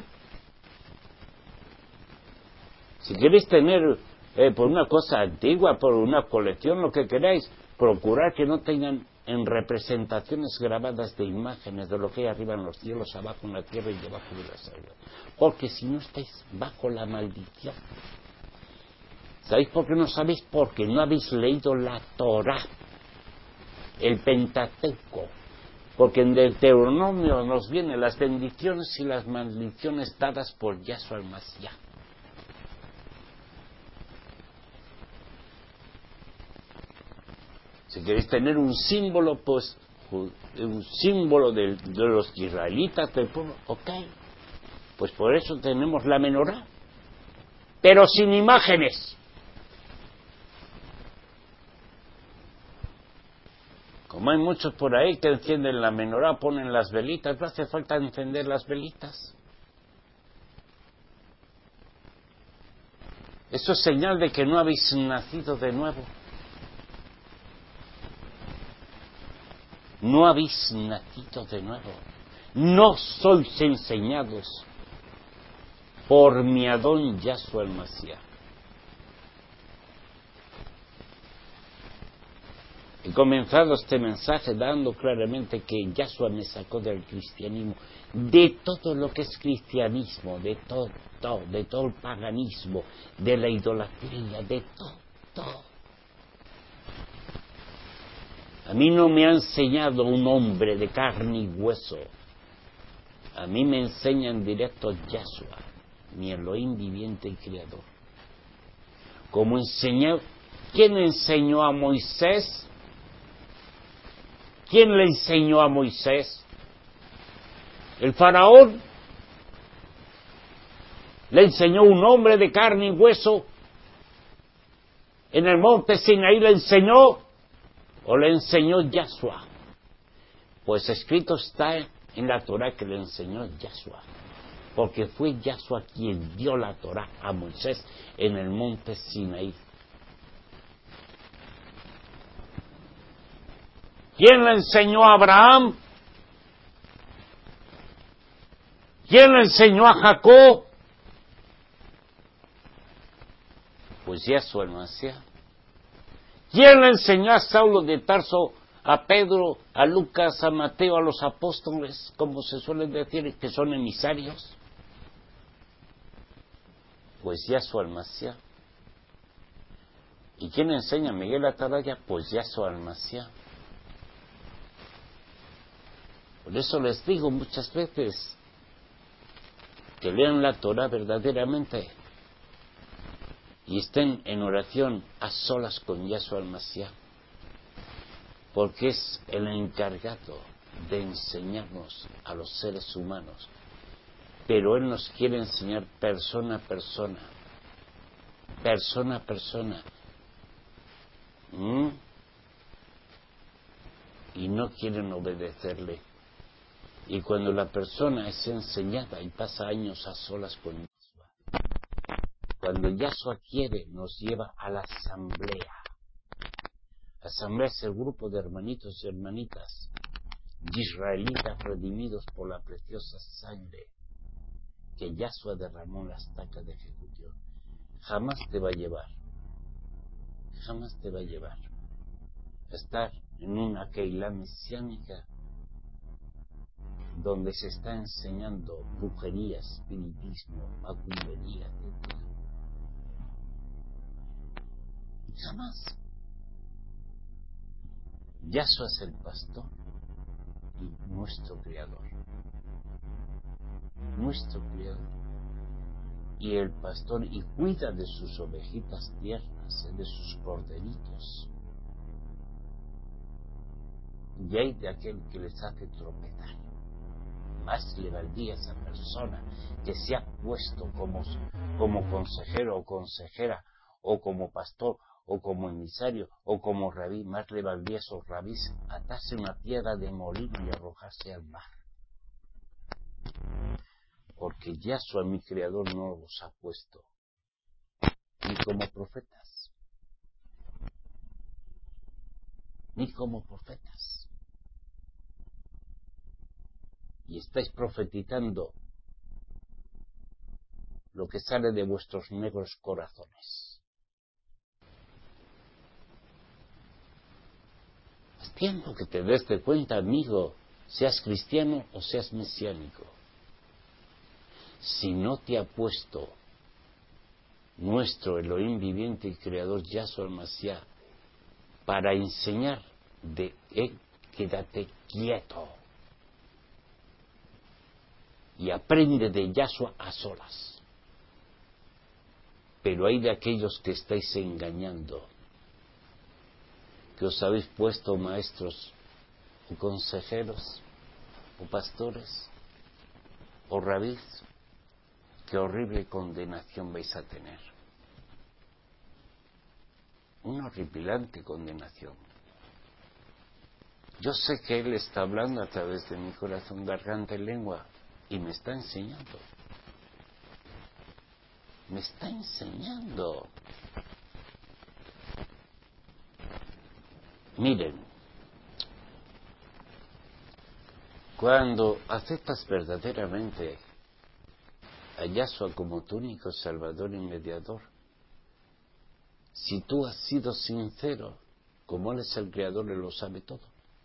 Si queréis tener eh, por una cosa antigua, por una colección, lo que queráis, procurad que no tengan en representaciones grabadas de imágenes de lo que hay arriba en los cielos, abajo en la tierra y debajo de las aguas. Porque si no estáis bajo la maldición. ¿Sabéis por qué no sabéis? Porque no habéis leído la Torah, el Pentateuco. Porque en Deuteronomio nos vienen las bendiciones y las maldiciones dadas por Yahshua el Mashiach. Si queréis tener un símbolo, pues, un símbolo de, de los israelitas, del pueblo, ok. Pues por eso tenemos la menorá, pero sin imágenes. Como hay muchos por ahí que encienden la menorá, ponen las velitas, no hace falta encender las velitas. Eso es señal de que no habéis nacido de nuevo. No habéis nacido de nuevo. No sois enseñados por mi Adón Yahshua el Mashiach. He comenzado este mensaje dando claramente que Yahshua me sacó del cristianismo, de todo lo que es cristianismo, de todo, todo de todo el paganismo, de la idolatría, de todo, todo. A mí no me ha enseñado un hombre de carne y hueso. A mí me enseña en directo Yahshua, mi Elohim viviente y creador. Como enseñó, ¿quién enseñó a Moisés? ¿Quién le enseñó a Moisés? ¿El faraón? ¿Le enseñó un hombre de carne y hueso? ¿En el monte Sinaí le enseñó? ¿O le enseñó Yahshua? Pues escrito está en la Torah que le enseñó Yahshua. Porque fue Yahshua quien dio la Torah a Moisés en el monte Sinaí. ¿Quién le enseñó a Abraham? ¿Quién le enseñó a Jacob? Pues Yahshua el Mashiach. ¿Quién le enseñó a Saulo de Tarso, a Pedro, a Lucas, a Mateo, a los apóstoles, como se suele decir, que son emisarios? Pues Yahshua el Mashiach. ¿Y quién enseña a Miguel Atalaya? Pues Yahshua el Mashiach. Por eso les digo muchas veces que lean la Torah verdaderamente y estén en oración a solas con Yahshua el Mashiach, porque es el encargado de enseñarnos a los seres humanos, pero Él nos quiere enseñar persona a persona, persona a persona, ¿Mm? y no quieren obedecerle. Y cuando la persona es enseñada y pasa años a solas con Yahshua, cuando Yahshua quiere, nos lleva a la asamblea. La asamblea es el grupo de hermanitos y hermanitas, israelitas redimidos por la preciosa sangre que Yahshua derramó en la estaca de ejecución. Jamás te va a llevar, jamás te va a llevar a estar en una Keilah mesiánica donde se está enseñando brujería, espiritismo, macumbería, etcétera. Jamás. Yahshua es el pastor y nuestro creador. Nuestro creador. Y el pastor y cuida de sus ovejitas tiernas, de sus corderitos. Y hay de aquel que les hace tropezar. Más le valdría esa persona que se ha puesto como, como consejero o consejera, o como pastor, o como emisario, o como rabí. Más le valdría a esos rabís atarse una piedra de molino y arrojarse al mar. Porque Yahshua, mi creador, no los ha puesto ni como profetas, ni como profetas. Y estáis profetizando lo que sale de vuestros negros corazones. Es tiempo que te des de cuenta, amigo, seas cristiano o seas mesiánico. Si no te ha puesto nuestro Elohim viviente y creador Yahshua el Mashiach para enseñar de él, quédate quieto y aprende de Yahshua a solas. Pero hay de aquellos que estáis engañando, que os habéis puesto maestros o consejeros o pastores o rabís. Qué horrible condenación vais a tener. Una horripilante condenación. Yo sé que Él está hablando a través de mi corazón, garganta y lengua, y me está enseñando. Me está enseñando. Miren, cuando aceptas verdaderamente a Yahshua como tu único Salvador y Mediador, si tú has sido sincero, como Él es el Creador, Él lo sabe todo.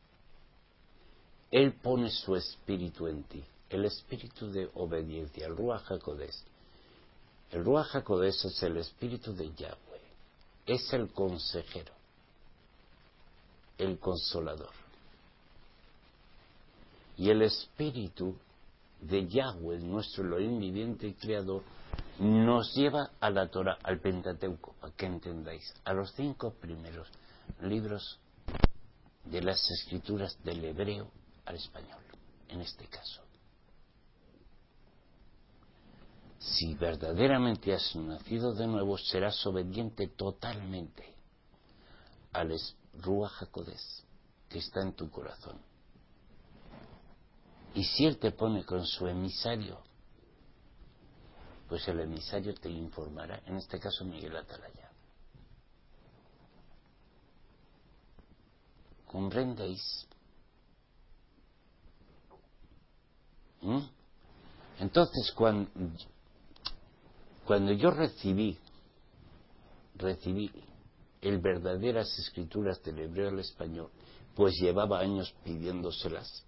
Él pone su espíritu en ti, el espíritu de obediencia, el Ruach HaKodesh. El Ruach HaKodesh es el espíritu de Yahweh, es el consejero, el consolador. Y el espíritu de Yahweh, nuestro Elohim viviente y creador, nos lleva a la Torah, al Pentateuco, para que entendáis, a los cinco primeros libros de las escrituras del hebreo al español, en este caso. Si verdaderamente has nacido de nuevo, serás obediente totalmente al Ruach HaKodesh que está en tu corazón. Y si Él te pone con su emisario, pues el emisario te informará, en este caso Miguel Atalaya. ¿Comprendéis? ¿Mm? Entonces, cuando, cuando yo recibí, recibí el verdaderas escrituras del hebreo al español, pues llevaba años pidiéndoselas.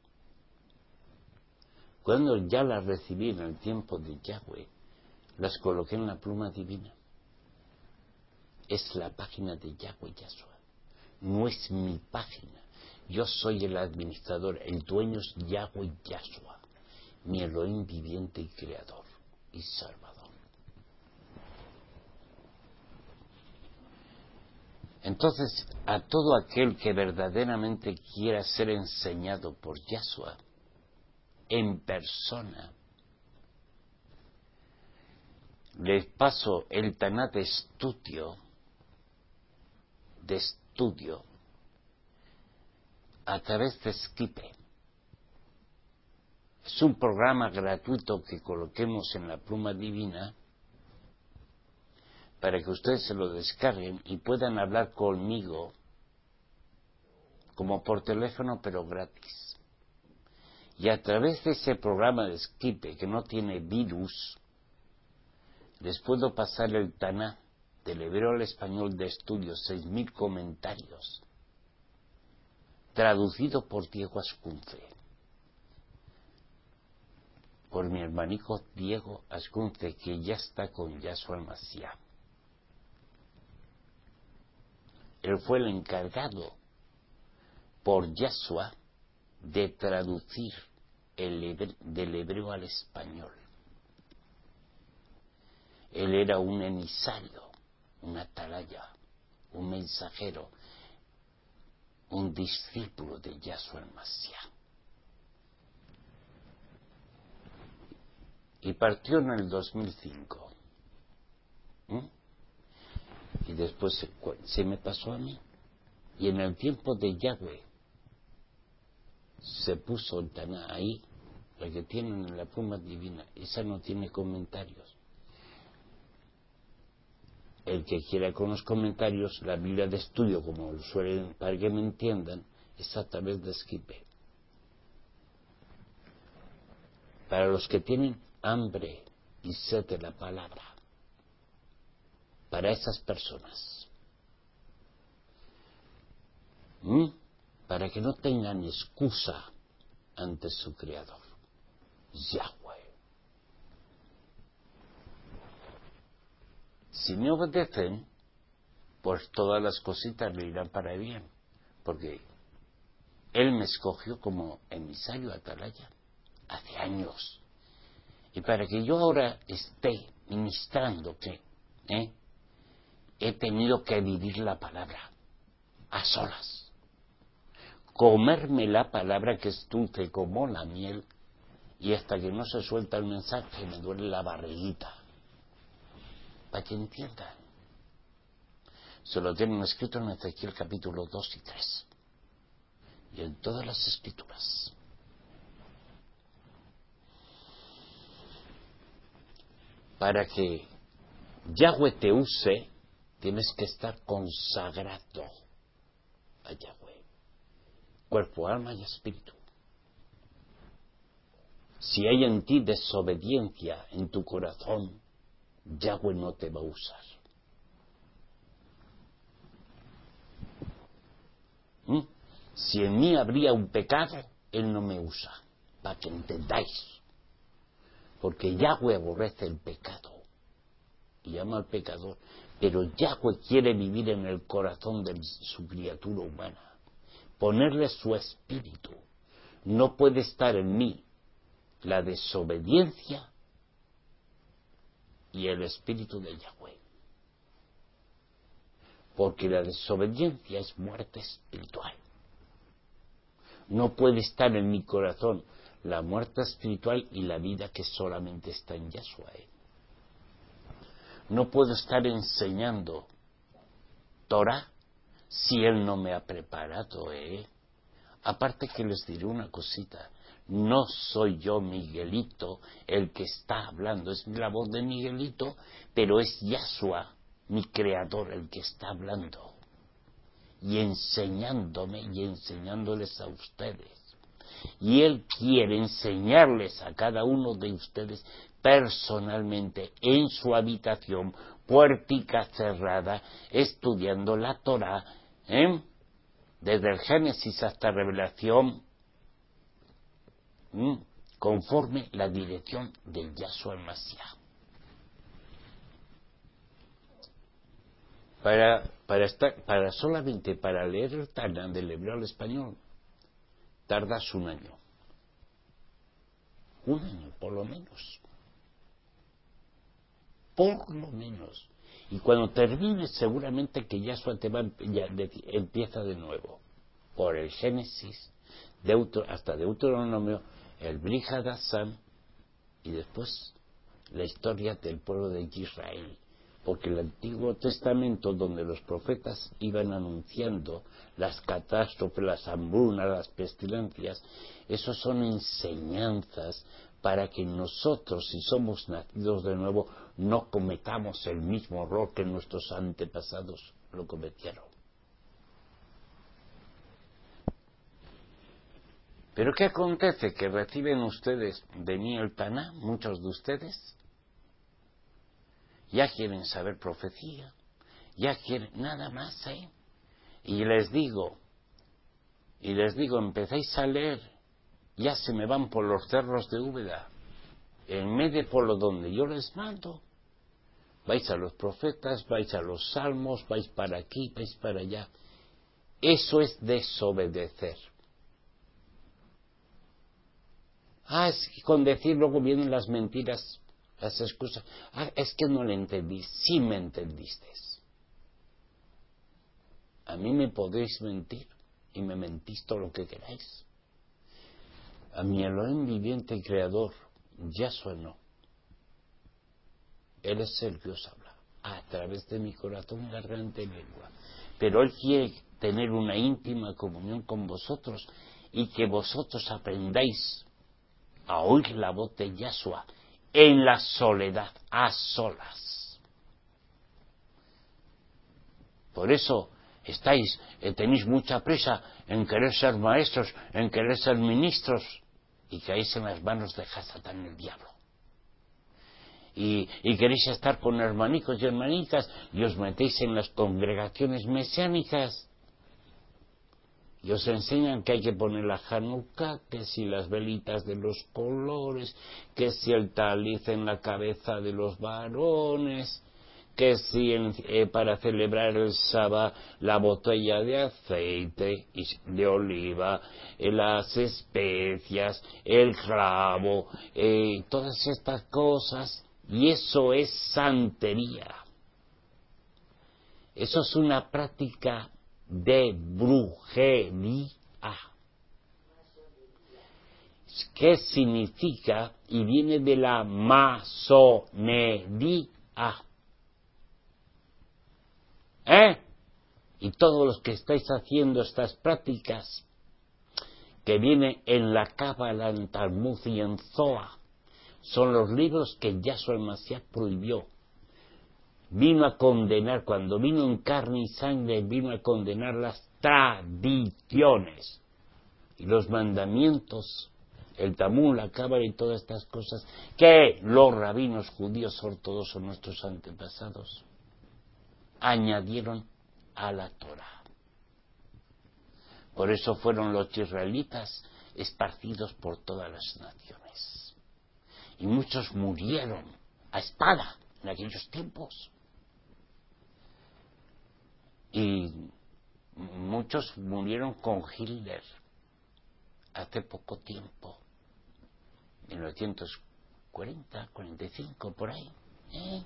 Cuando ya las recibí en el tiempo de Yahweh, las coloqué en la pluma divina. Es la página de Yahweh Yahshua. No es mi página. Yo soy el administrador. El dueño es Yahweh Yahshua, mi Elohim viviente y creador y salvador. Entonces, a todo aquel que verdaderamente quiera ser enseñado por Yahshua en persona, les paso el Tanat de estudio, de estudio, a través de Skype. Es un programa gratuito que coloquemos en la pluma divina para que ustedes se lo descarguen y puedan hablar conmigo como por teléfono, pero gratis. Y a través de ese programa de Skype, que no tiene virus, les puedo pasar el Taná del hebreo al español de estudio, seis mil comentarios, traducido por Diego Ascunce, por mi hermanico Diego Ascunce, que ya está con Yahshua Mashiach. Él fue el encargado por Yahshua de traducir el hebre, del hebreo al español. Él era un emisario, un atalaya, un mensajero, un discípulo de Yahshua el Mashiach. Y partió en el dos mil cinco. ¿Mm? Y después se, se me pasó a mí. Y en el tiempo de Yahweh se puso el Taná ahí, la que tienen en la pluma divina. Esa no tiene comentarios. El que quiera con los comentarios, la Biblia de estudio, como lo suelen, para que me entiendan, es a través de Skype. Para los que tienen hambre y sed de la palabra, para esas personas, ¿Mm? para que no tengan excusa ante su Creador, Yahweh. Si me obedecen, pues todas las cositas le irán para bien, porque Él me escogió como emisario atalaya hace años. Y para que yo ahora esté ministrando, que ¿eh? he tenido que vivir la palabra a solas, comerme la palabra que es dulce como la miel, y hasta que no se suelta el mensaje me duele la barriguita, para que entiendan. Se lo tienen escrito en Ezequiel capítulo dos y tres y en todas las escrituras. Para que Yahweh te use, tienes que estar consagrado a Yahweh, cuerpo, alma y espíritu. Si hay en ti desobediencia en tu corazón, Yahweh no te va a usar. ¿Mm? Si en mí habría un pecado, Él no me usa, para que entendáis. Porque Yahweh aborrece el pecado y ama al pecador, pero Yahweh quiere vivir en el corazón de su criatura humana, ponerle su espíritu. No puede estar en mí la desobediencia y el espíritu de Yahweh, porque la desobediencia es muerte espiritual. No puede estar en mi corazón la muerte espiritual y la vida que solamente está en Yahshua. ¿eh? No puedo estar enseñando Torah si Él no me ha preparado. ¿eh? Aparte que les diré una cosita, no soy yo Miguelito el que está hablando, es la voz de Miguelito, pero es Yahshua, mi creador, el que está hablando y enseñándome y enseñándoles a ustedes. Y Él quiere enseñarles a cada uno de ustedes personalmente en su habitación, puertica cerrada, estudiando la Torah, ¿eh? desde el Génesis hasta Revelación, ¿eh? conforme la dirección del Yahshua el Mashiach. Para, para, estar, para solamente para leer el Taná del hebreo al español, tardas un año. Un año, por lo menos. Por lo menos. Y cuando termines, seguramente que Yahshua te va, ya de, empieza de nuevo. Por el Génesis, Deuter, hasta Deuteronomio, el Brit Hadashah, y después la historia del pueblo de Israel. Porque el Antiguo Testamento, donde los profetas iban anunciando las catástrofes, las hambrunas, las pestilencias, esos son enseñanzas para que nosotros, si somos nacidos de nuevo, no cometamos el mismo error que nuestros antepasados lo cometieron. ¿Pero qué acontece? Que reciben ustedes de mí el taná, muchos de ustedes. Ya quieren saber profecía, ya quieren nada más, ¿eh? Y les digo, y les digo, empezáis a leer, ya se me van por los cerros de Úbeda, en medio por lo donde yo les mando. Vais a los profetas, vais a los salmos, vais para aquí, vais para allá. Eso es desobedecer. Ah, es que con decir luego vienen las mentiras, las excusas. Ah, es que no le entendí. Sí me entendiste. A mí me podéis mentir y me mentís todo lo que queráis. A mi Elohim viviente y creador, Yahshua no. Él es el que os habla a través de mi corazón, garganta y lengua. Pero Él quiere tener una íntima comunión con vosotros y que vosotros aprendáis a oír la voz de Yahshua en la soledad, a solas. Por eso estáis, eh, tenéis mucha prisa en querer ser maestros, en querer ser ministros, y caéis en las manos de Hasatán el diablo. Y, y queréis estar con hermanicos y hermanitas, y os metéis en las congregaciones mesiánicas, y os enseñan que hay que poner la Hanukkah, que si las velitas de los colores, que si el taliz en la cabeza de los varones, que si en, eh, para celebrar el Sabbat la botella de aceite de oliva, eh, las especias, el clavo, eh, todas estas cosas, y eso es santería. Eso es una práctica de brujería. ¿Qué significa? Y viene de la masonería. ¿Eh? Y todos los que estáis haciendo estas prácticas, que vienen en la Cábala, en Talmud y en Zohar, son los libros que Yahshua el Mashiach prohibió. Vino a condenar, cuando vino en carne y sangre, vino a condenar las tradiciones y los mandamientos, el Talmud, la Cábala y todas estas cosas que los rabinos judíos ortodoxos, nuestros antepasados, añadieron a la Torá. Por eso fueron los israelitas esparcidos por todas las naciones. Y muchos murieron a espada en aquellos tiempos. Y muchos murieron con Hitler hace poco tiempo, en mil novecientos cuarenta, cuarenta y cinco, por ahí. ¿Eh?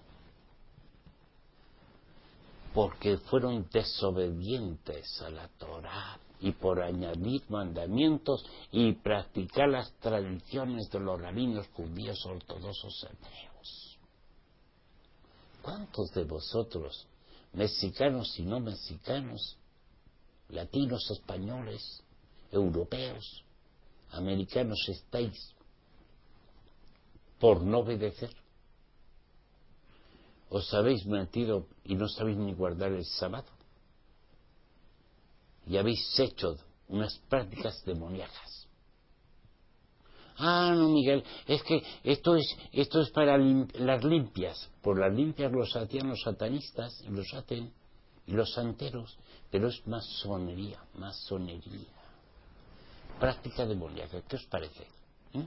Porque fueron desobedientes a la Torá y por añadir mandamientos y practicar las tradiciones de los rabinos judíos ortodoxos hebreos. ¿Cuántos de vosotros, mexicanos y no mexicanos, latinos, españoles, europeos, americanos, estáis por no obedecer? Os habéis metido y no sabéis ni guardar el sábado. Y habéis hecho unas prácticas demoníacas. Ah, no, Miguel, es que esto es esto es para lim- las limpias. Por las limpias los hacían los satanistas, y los hacen, y los santeros. Pero es masonería, masonería. Práctica demoníaca, ¿qué os parece? ¿Mm?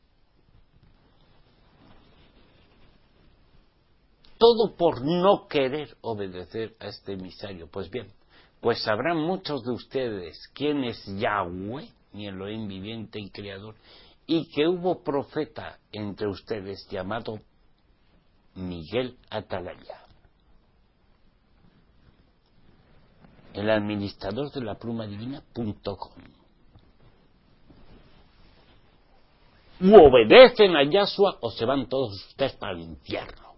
Todo por no querer obedecer a este emisario. Pues bien, pues sabrán muchos de ustedes quién es Yahweh, mi Elohim viviente y creador, y que hubo profeta entre ustedes llamado Miguel Atalaya, el administrador de la pluma divina punto com. U obedecen a Yahshua o se van todos ustedes para el infierno.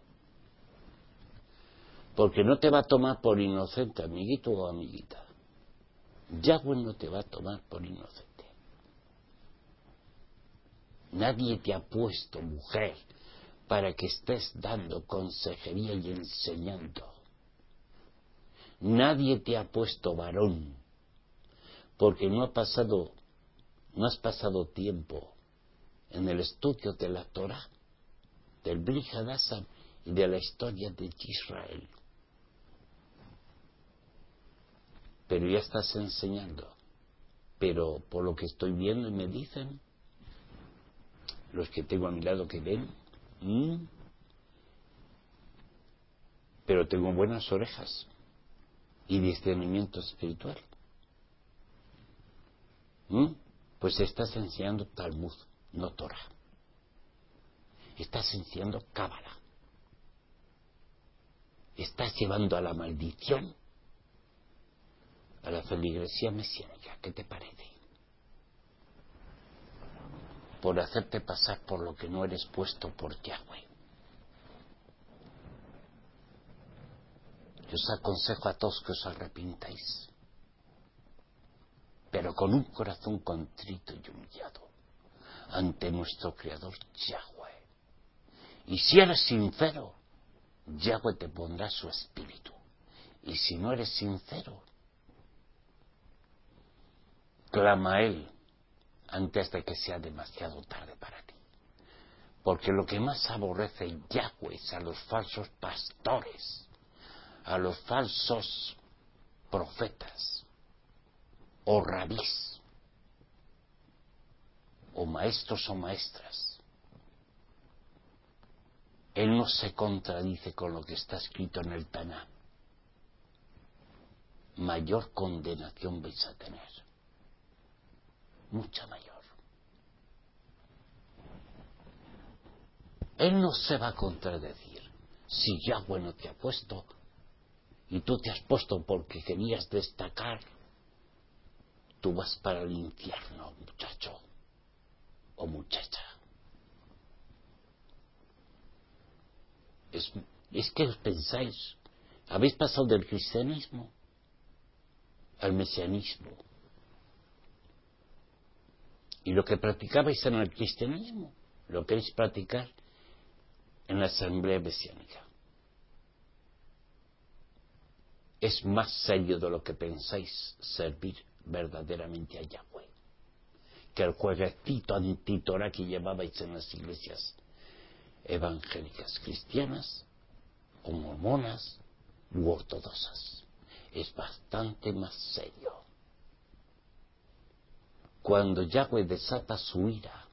Porque no te va a tomar por inocente, amiguito o amiguita. Yahweh no te va a tomar por inocente. Nadie te ha puesto, mujer, para que estés dando consejería y enseñando. Nadie te ha puesto, varón, porque no ha pasado, no has pasado tiempo en el estudio de la Torá, del Brit Hadashah y de la historia de Israel. Pero ya estás enseñando. Pero por lo que estoy viendo y me dicen, los que tengo a mi lado que ven, ¿m? pero tengo buenas orejas y discernimiento espiritual. ¿m? Pues estás enseñando Talmud, no Torah. Estás enseñando Cábala. Estás llevando a la maldición a la feligresía mesiánica. ¿Qué te parece? Por hacerte pasar por lo que no eres puesto por Yahweh. Yo os aconsejo a todos que os arrepintáis, pero con un corazón contrito y humillado ante nuestro Creador Yahweh. Y si eres sincero, Yahweh te pondrá su espíritu. Y si no eres sincero, clama a Él antes de que sea demasiado tarde para ti. Porque lo que más aborrece Yahweh es a los falsos pastores, a los falsos profetas, o rabís, o maestros o maestras. Él no se contradice con lo que está escrito en el Taná. Mayor condenación vais a tener. Mucha mayor. Él no se va a contradecir. Si Yahweh no te ha puesto, y tú te has puesto porque querías destacar, tú vas para el infierno, muchacho o muchacha. Es, es que os pensáis, habéis pasado del cristianismo al mesianismo. Y lo que practicabais en el cristianismo, lo queréis practicar en la asamblea mesiánica. Es más serio de lo que pensáis servir verdaderamente a Yahweh que el jueguecito antitorá que llevabais en las iglesias evangélicas cristianas o mormonas u ortodoxas. Es bastante más serio. Cuando Yahweh desata su ira,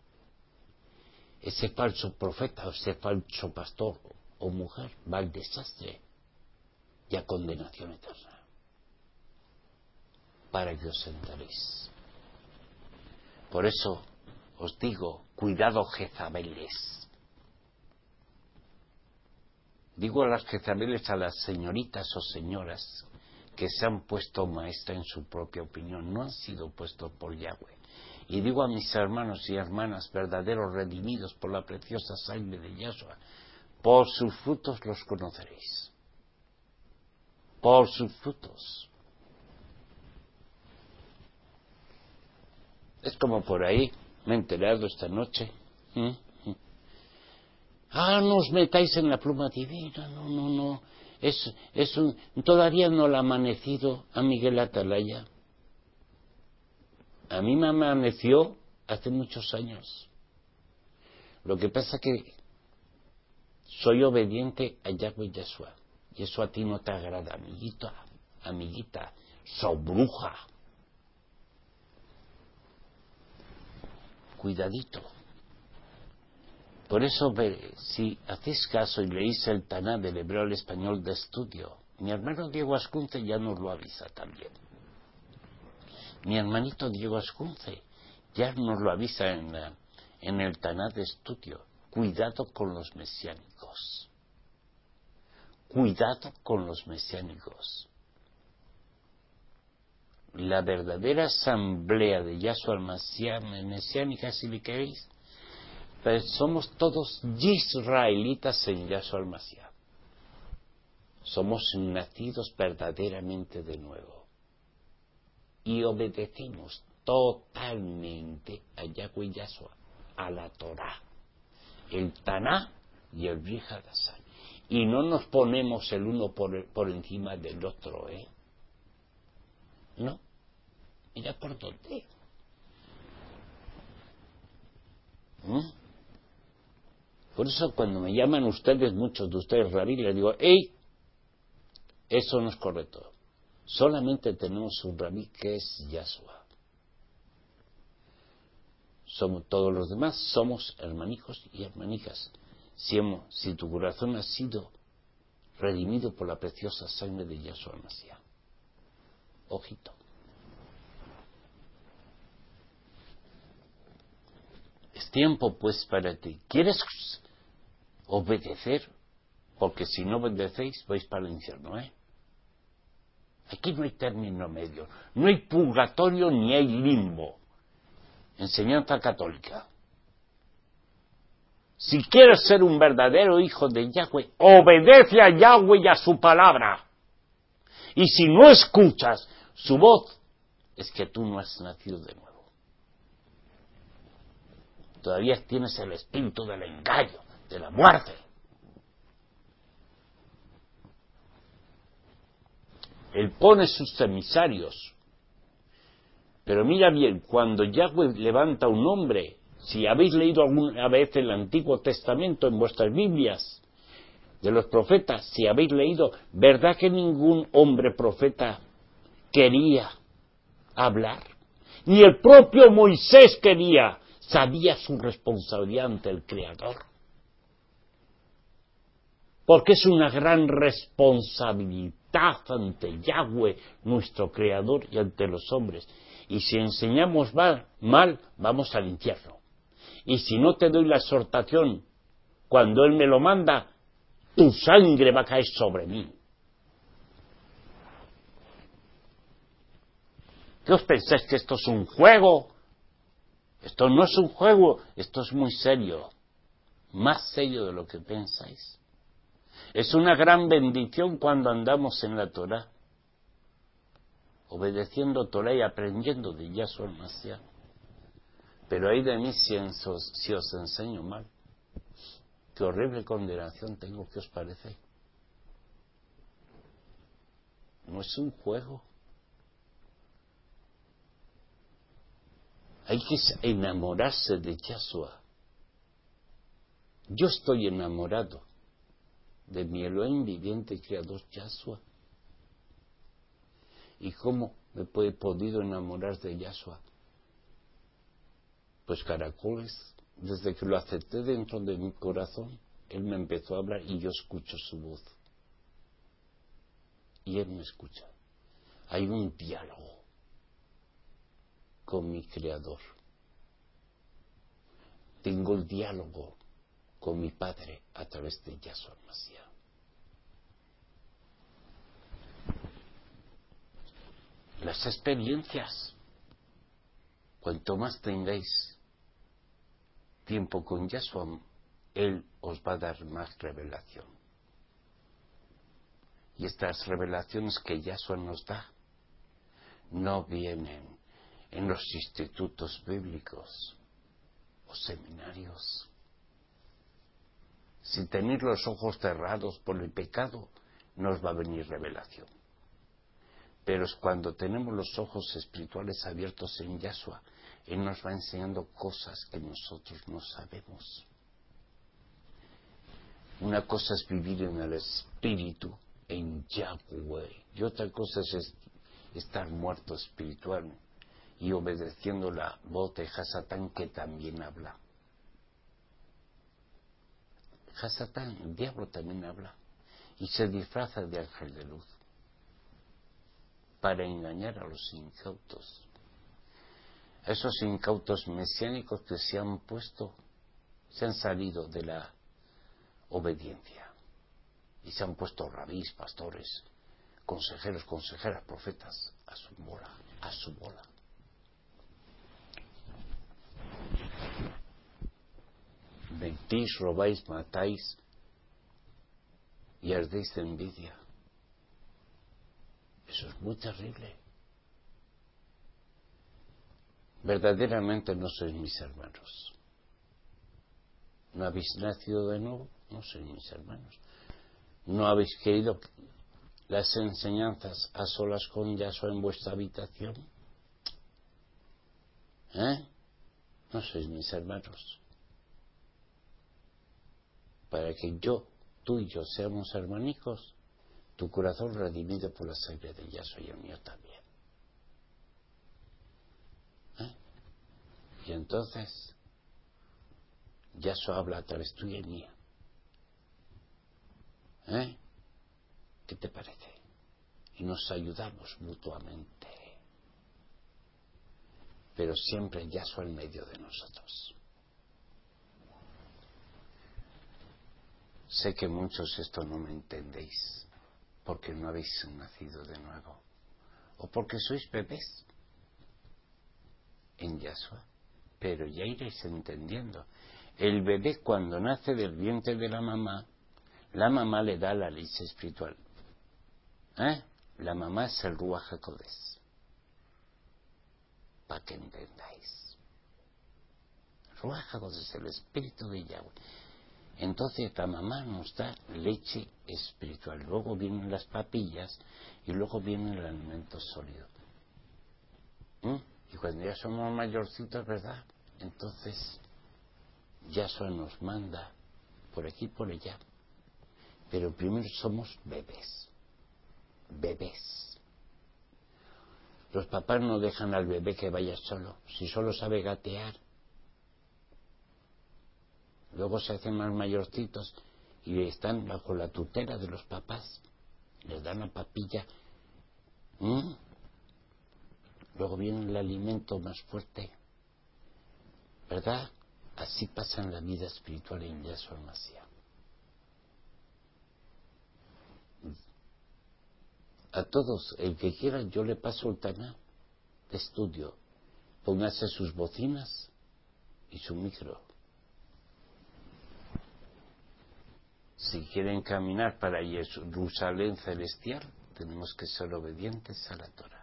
ese falso profeta o ese falso pastor o mujer va al desastre y a condenación eterna, para que os enteréis. Por eso os digo, cuidado Jezabeles. Digo a las Jezabeles, a las señoritas o señoras que se han puesto maestra en su propia opinión, no han sido puestos por Yahweh. Y digo a mis hermanos y hermanas, verdaderos redimidos por la preciosa sangre de Yahshua, por sus frutos los conoceréis. Por sus frutos. Es como por ahí, me he enterado esta noche. ¿Mm? ¿Mm? Ah, no os metáis en la pluma divina, no, no, no. Es, es un, todavía no le ha amanecido a Miguel Atalaya. A mí me amaneció hace muchos años. Lo que pasa que soy obediente a Yahweh Yeshua. Y eso a ti no te agrada, amiguita, amiguita, sobruja. Cuidadito. Por eso, si hacéis caso y leéis el Taná del hebreo al español de estudio, mi hermano Diego Ascunce ya nos lo avisa también. Mi hermanito Diego Ascunce ya nos lo avisa en, la, en el Taná de estudio. Cuidado con los mesiánicos. Cuidado con los mesiánicos. La verdadera asamblea de Yahshua mesiánica, si le queréis, pues somos todos israelitas en Yahshua al-Mashiach. Somos nacidos verdaderamente de nuevo. Y obedecemos totalmente a Yahweh Yahshua. a la Torá, el Taná y el Brit Hadashah. Y no nos ponemos el uno por, el, por encima del otro, ¿eh? No. Mira por dónde. ¿Mm? Por eso cuando me llaman ustedes, muchos de ustedes, rabí, les digo, ¡ey! Eso no es correcto. Solamente tenemos un rabí que es Yahshua. Somos, todos los demás somos hermanijos y hermanicas. Si, hemos, si tu corazón ha sido redimido por la preciosa sangre de Yahshua Mashiach. Ojito. Es tiempo pues para ti. ¿Quieres obedecer? Porque si no obedecéis vais para el infierno, ¿eh? Aquí no hay término medio. No hay purgatorio ni hay limbo. Enseñanza católica. Si quieres ser un verdadero hijo de Yahweh, obedece a Yahweh y a su palabra. Y si no escuchas su voz, es que tú no has nacido de nuevo. Todavía tienes el espíritu del engaño, de la muerte. Él pone sus emisarios. Pero mira bien, cuando Yahweh levanta un hombre, si habéis leído alguna vez el Antiguo Testamento en vuestras Biblias, de los profetas, si habéis leído, ¿verdad que ningún hombre profeta quería hablar? Ni el propio Moisés quería, sabía su responsabilidad ante el Creador. Porque es una gran responsabilidad ante Yahweh, nuestro Creador, y ante los hombres. Y si enseñamos mal, mal, vamos al infierno. Y si no te doy la exhortación cuando Él me lo manda, tu sangre va a caer sobre mí. ¿Qué os pensáis, que esto es un juego? Esto no es un juego, esto es muy serio. Más serio de lo que pensáis. Es una gran bendición cuando andamos en la Torá, obedeciendo Torá y aprendiendo de Yahshua Mashiach. Pero hay de mí si, os, si os enseño mal. Qué horrible condenación tengo, ¿qué os parece? No es un juego. Hay que enamorarse de Yahshua. Yo estoy enamorado de mi Elohim viviente y creador Yahshua. ¿Y cómo me he podido enamorar de Yahshua? Pues caracoles. Desde que lo acepté dentro de mi corazón, Él me empezó a hablar y yo escucho su voz. Y Él me escucha. Hay un diálogo con mi Creador. Tengo el diálogo con mi Padre a través de Yahshua Mashiach. Las experiencias, cuanto más tengáis tiempo con Yahshua, Él os va a dar más revelación. Y estas revelaciones que Yahshua nos da no vienen en los institutos bíblicos o seminarios. Si tenéis los ojos cerrados por el pecado, no os va a venir revelación. Pero es cuando tenemos los ojos espirituales abiertos en Yahshua, Él nos va enseñando cosas que nosotros no sabemos. Una cosa es vivir en el espíritu, en Yahweh, y otra cosa es estar muerto espiritual y obedeciendo la voz de Hasatán, que también habla. Hasatán, el diablo, también habla y se disfraza de ángel de luz para engañar a los incautos, a esos incautos mesiánicos que se han puesto, se han salido de la obediencia y se han puesto rabís, pastores, consejeros, consejeras, profetas, a su bola, a su bola. Mentís, robáis, matáis y ardéis de envidia. Eso es muy terrible. Verdaderamente no sois mis hermanos. ¿No habéis nacido de nuevo? No sois mis hermanos. ¿No habéis querido las enseñanzas a solas con Yahshua en vuestra habitación? ¿Eh? No sois mis hermanos. Para que yo, tú y yo seamos hermanicos, tu corazón redimido por la sangre de Yahshua y el mío también. ¿Eh? Y entonces Yahshua habla a través tuya y mía. ¿Eh? ¿Qué te parece? Y nos ayudamos mutuamente. Pero siempre Yahshua en medio de nosotros. Sé que muchos esto no me entendéis, porque no habéis nacido de nuevo, o porque sois bebés en Yahshua, pero ya iréis entendiendo. El bebé cuando nace del vientre de la mamá, la mamá le da la leche espiritual. ¿Eh? La mamá es el Ruach HaKodesh, para que entendáis. El Ruach HaKodesh es el espíritu de Yahweh. Entonces la mamá nos da leche espiritual, luego vienen las papillas y luego viene el alimento sólido. ¿Mm? Y cuando ya somos mayorcitos, ¿verdad? Entonces Yahshua nos manda por aquí y por allá. Pero primero somos bebés. Bebés. Los papás no dejan al bebé que vaya solo, si solo sabe gatear. Luego se hacen más mayorcitos y están bajo la tutela de los papás. Les dan la papilla. ¿Mm? Luego viene el alimento más fuerte. ¿Verdad? Así pasan la vida espiritual en Yahshua Mashiach. A todos, el que quiera, yo le paso el Taná de estudio. Póngase sus bocinas y su micro. Si quieren caminar para Jerusalén celestial, tenemos que ser obedientes a la Torah.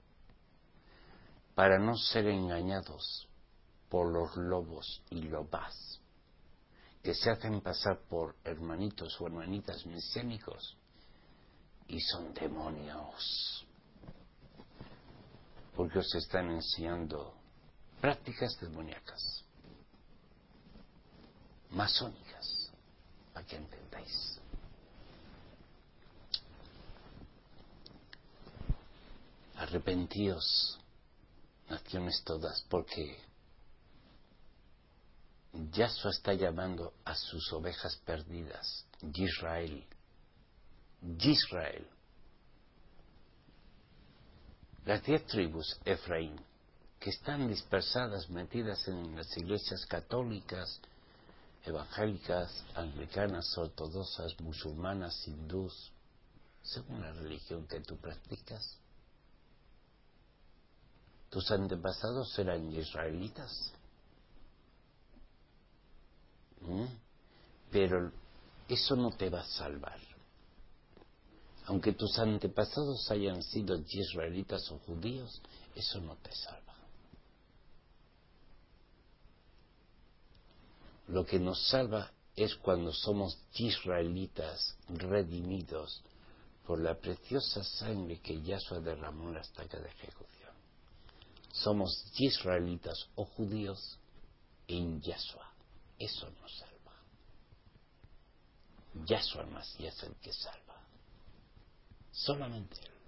Para no ser engañados por los lobos y lobas, que se hacen pasar por hermanitos o hermanitas mesiánicos y son demonios, porque os están enseñando prácticas demoníacas, masónicas, para que entendáis. Arrepentíos, naciones todas, porque Yahshua está llamando a sus ovejas perdidas, Yisrael, Yisrael. Las diez tribus Efraín, que están dispersadas, metidas en las iglesias católicas, evangélicas, anglicanas, ortodoxas, musulmanas, hindús, según la religión que tú practicas. Tus antepasados eran israelitas. ¿Mm? Pero eso no te va a salvar. Aunque tus antepasados hayan sido israelitas o judíos, eso no te salva. Lo que nos salva es cuando somos israelitas redimidos por la preciosa sangre que Yahshua derramó en la estaca de ejecución. Somos israelitas o judíos en Yahshua. Eso nos salva. Yahshua Mashiach es el que salva. Solamente Él.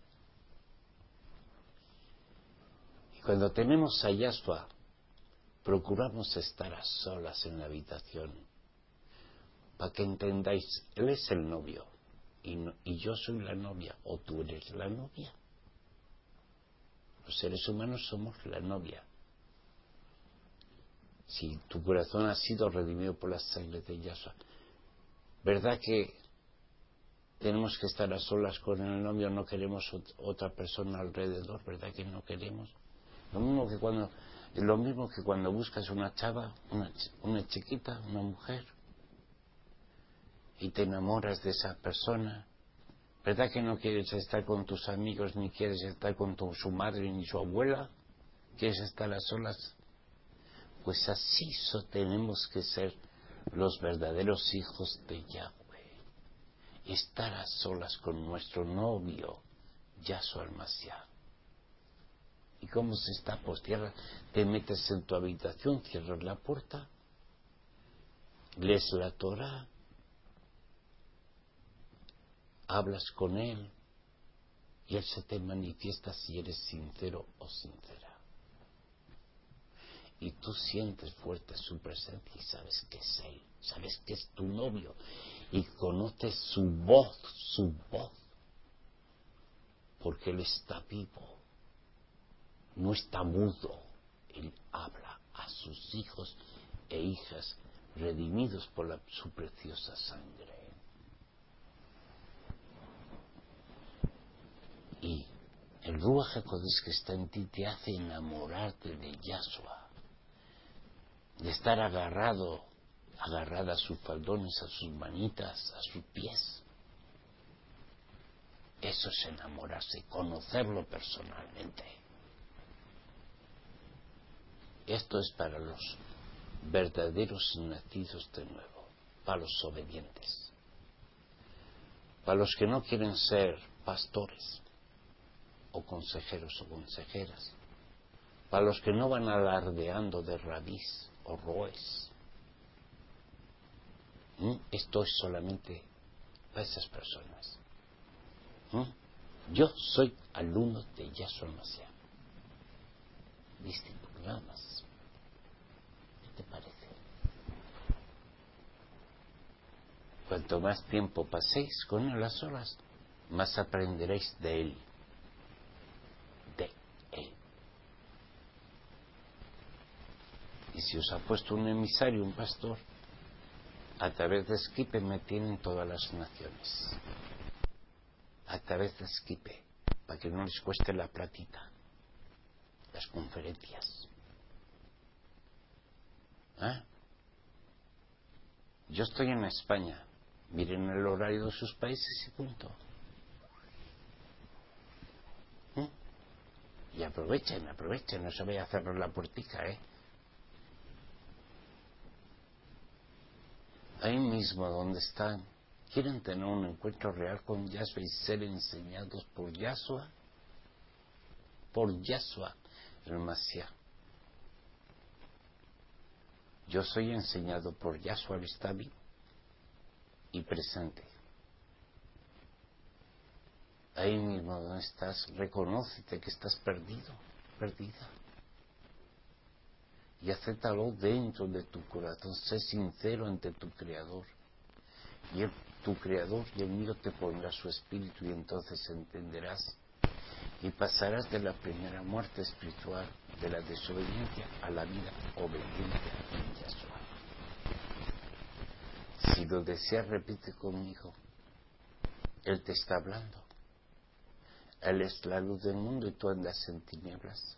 Y cuando tenemos a Yahshua, procuramos estar a solas en la habitación, para que entendáis, Él es el novio, y, no, y yo soy la novia, o tú eres la novia. Los seres humanos somos la novia. Si tu corazón ha sido redimido por la sangre de Yahshua, ¿verdad que tenemos que estar a solas con el novio? No queremos otra persona alrededor, ¿verdad que no queremos? Lo mismo que cuando, lo mismo que cuando buscas una chava, una, una chiquita, una mujer, y te enamoras de esa persona, ¿verdad que no quieres estar con tus amigos, ni quieres estar con tu, su madre ni su abuela? ¿Quieres estar a solas? Pues así so tenemos que ser los verdaderos hijos de Yahweh, estar a solas con nuestro novio, Yahshua el Mashiach. ¿Y cómo se está? Pues tierra, te metes en tu habitación, cierras la puerta, lees la Torah, hablas con él y él se te manifiesta si eres sincero o sincera. Y tú sientes fuerte su presencia y sabes que es él, sabes que es tu novio y conoces su voz, su voz, porque él está vivo, no está mudo, él habla a sus hijos e hijas redimidos por la, su preciosa sangre. Y el Ruach HaKodesh que está en ti te hace enamorarte de Yahshua, de estar agarrado, agarrada a sus faldones, a sus manitas, a sus pies. Eso es enamorarse, conocerlo personalmente. Esto es para los verdaderos nacidos de nuevo, para los obedientes, para los que no quieren ser pastores o consejeros o consejeras, para los que no van alardeando de rabís o roes. ¿Mm? Esto es solamente para esas personas. ¿Mm? Yo soy alumno de Yahshua Mashiach. Discípulo, nada más. ¿Qué te parece? Cuanto más tiempo paséis con él a solas, más aprenderéis de él. De él. Y si os ha puesto un emisario, un pastor, a través de Skype me tienen todas las naciones. A través de Skype, para que no les cueste la platita. Las conferencias. ¿Ah? Yo estoy en España. Miren el horario de sus países y punto. ¿Mm? Y aprovechen, aprovechen. No se vaya a cerrar la puertica, ¿eh? Ahí mismo donde están, ¿quieren tener un encuentro real con Yahshua y ser enseñados por Yahshua? Por Yahshua el Mashiach. Yo soy enseñado por Yahshua el está vivo y presente. Ahí mismo donde estás, reconócete que estás perdido, perdida. Y acéptalo dentro de tu corazón. Sé sincero ante tu Creador. Y él, tu Creador y el mío te pondrá su espíritu y entonces entenderás. Y pasarás de la primera muerte espiritual, de la desobediencia, a la vida obediente en Yahshua. Si lo deseas, repite conmigo. Él te está hablando. Él es la luz del mundo y tú andas en tinieblas.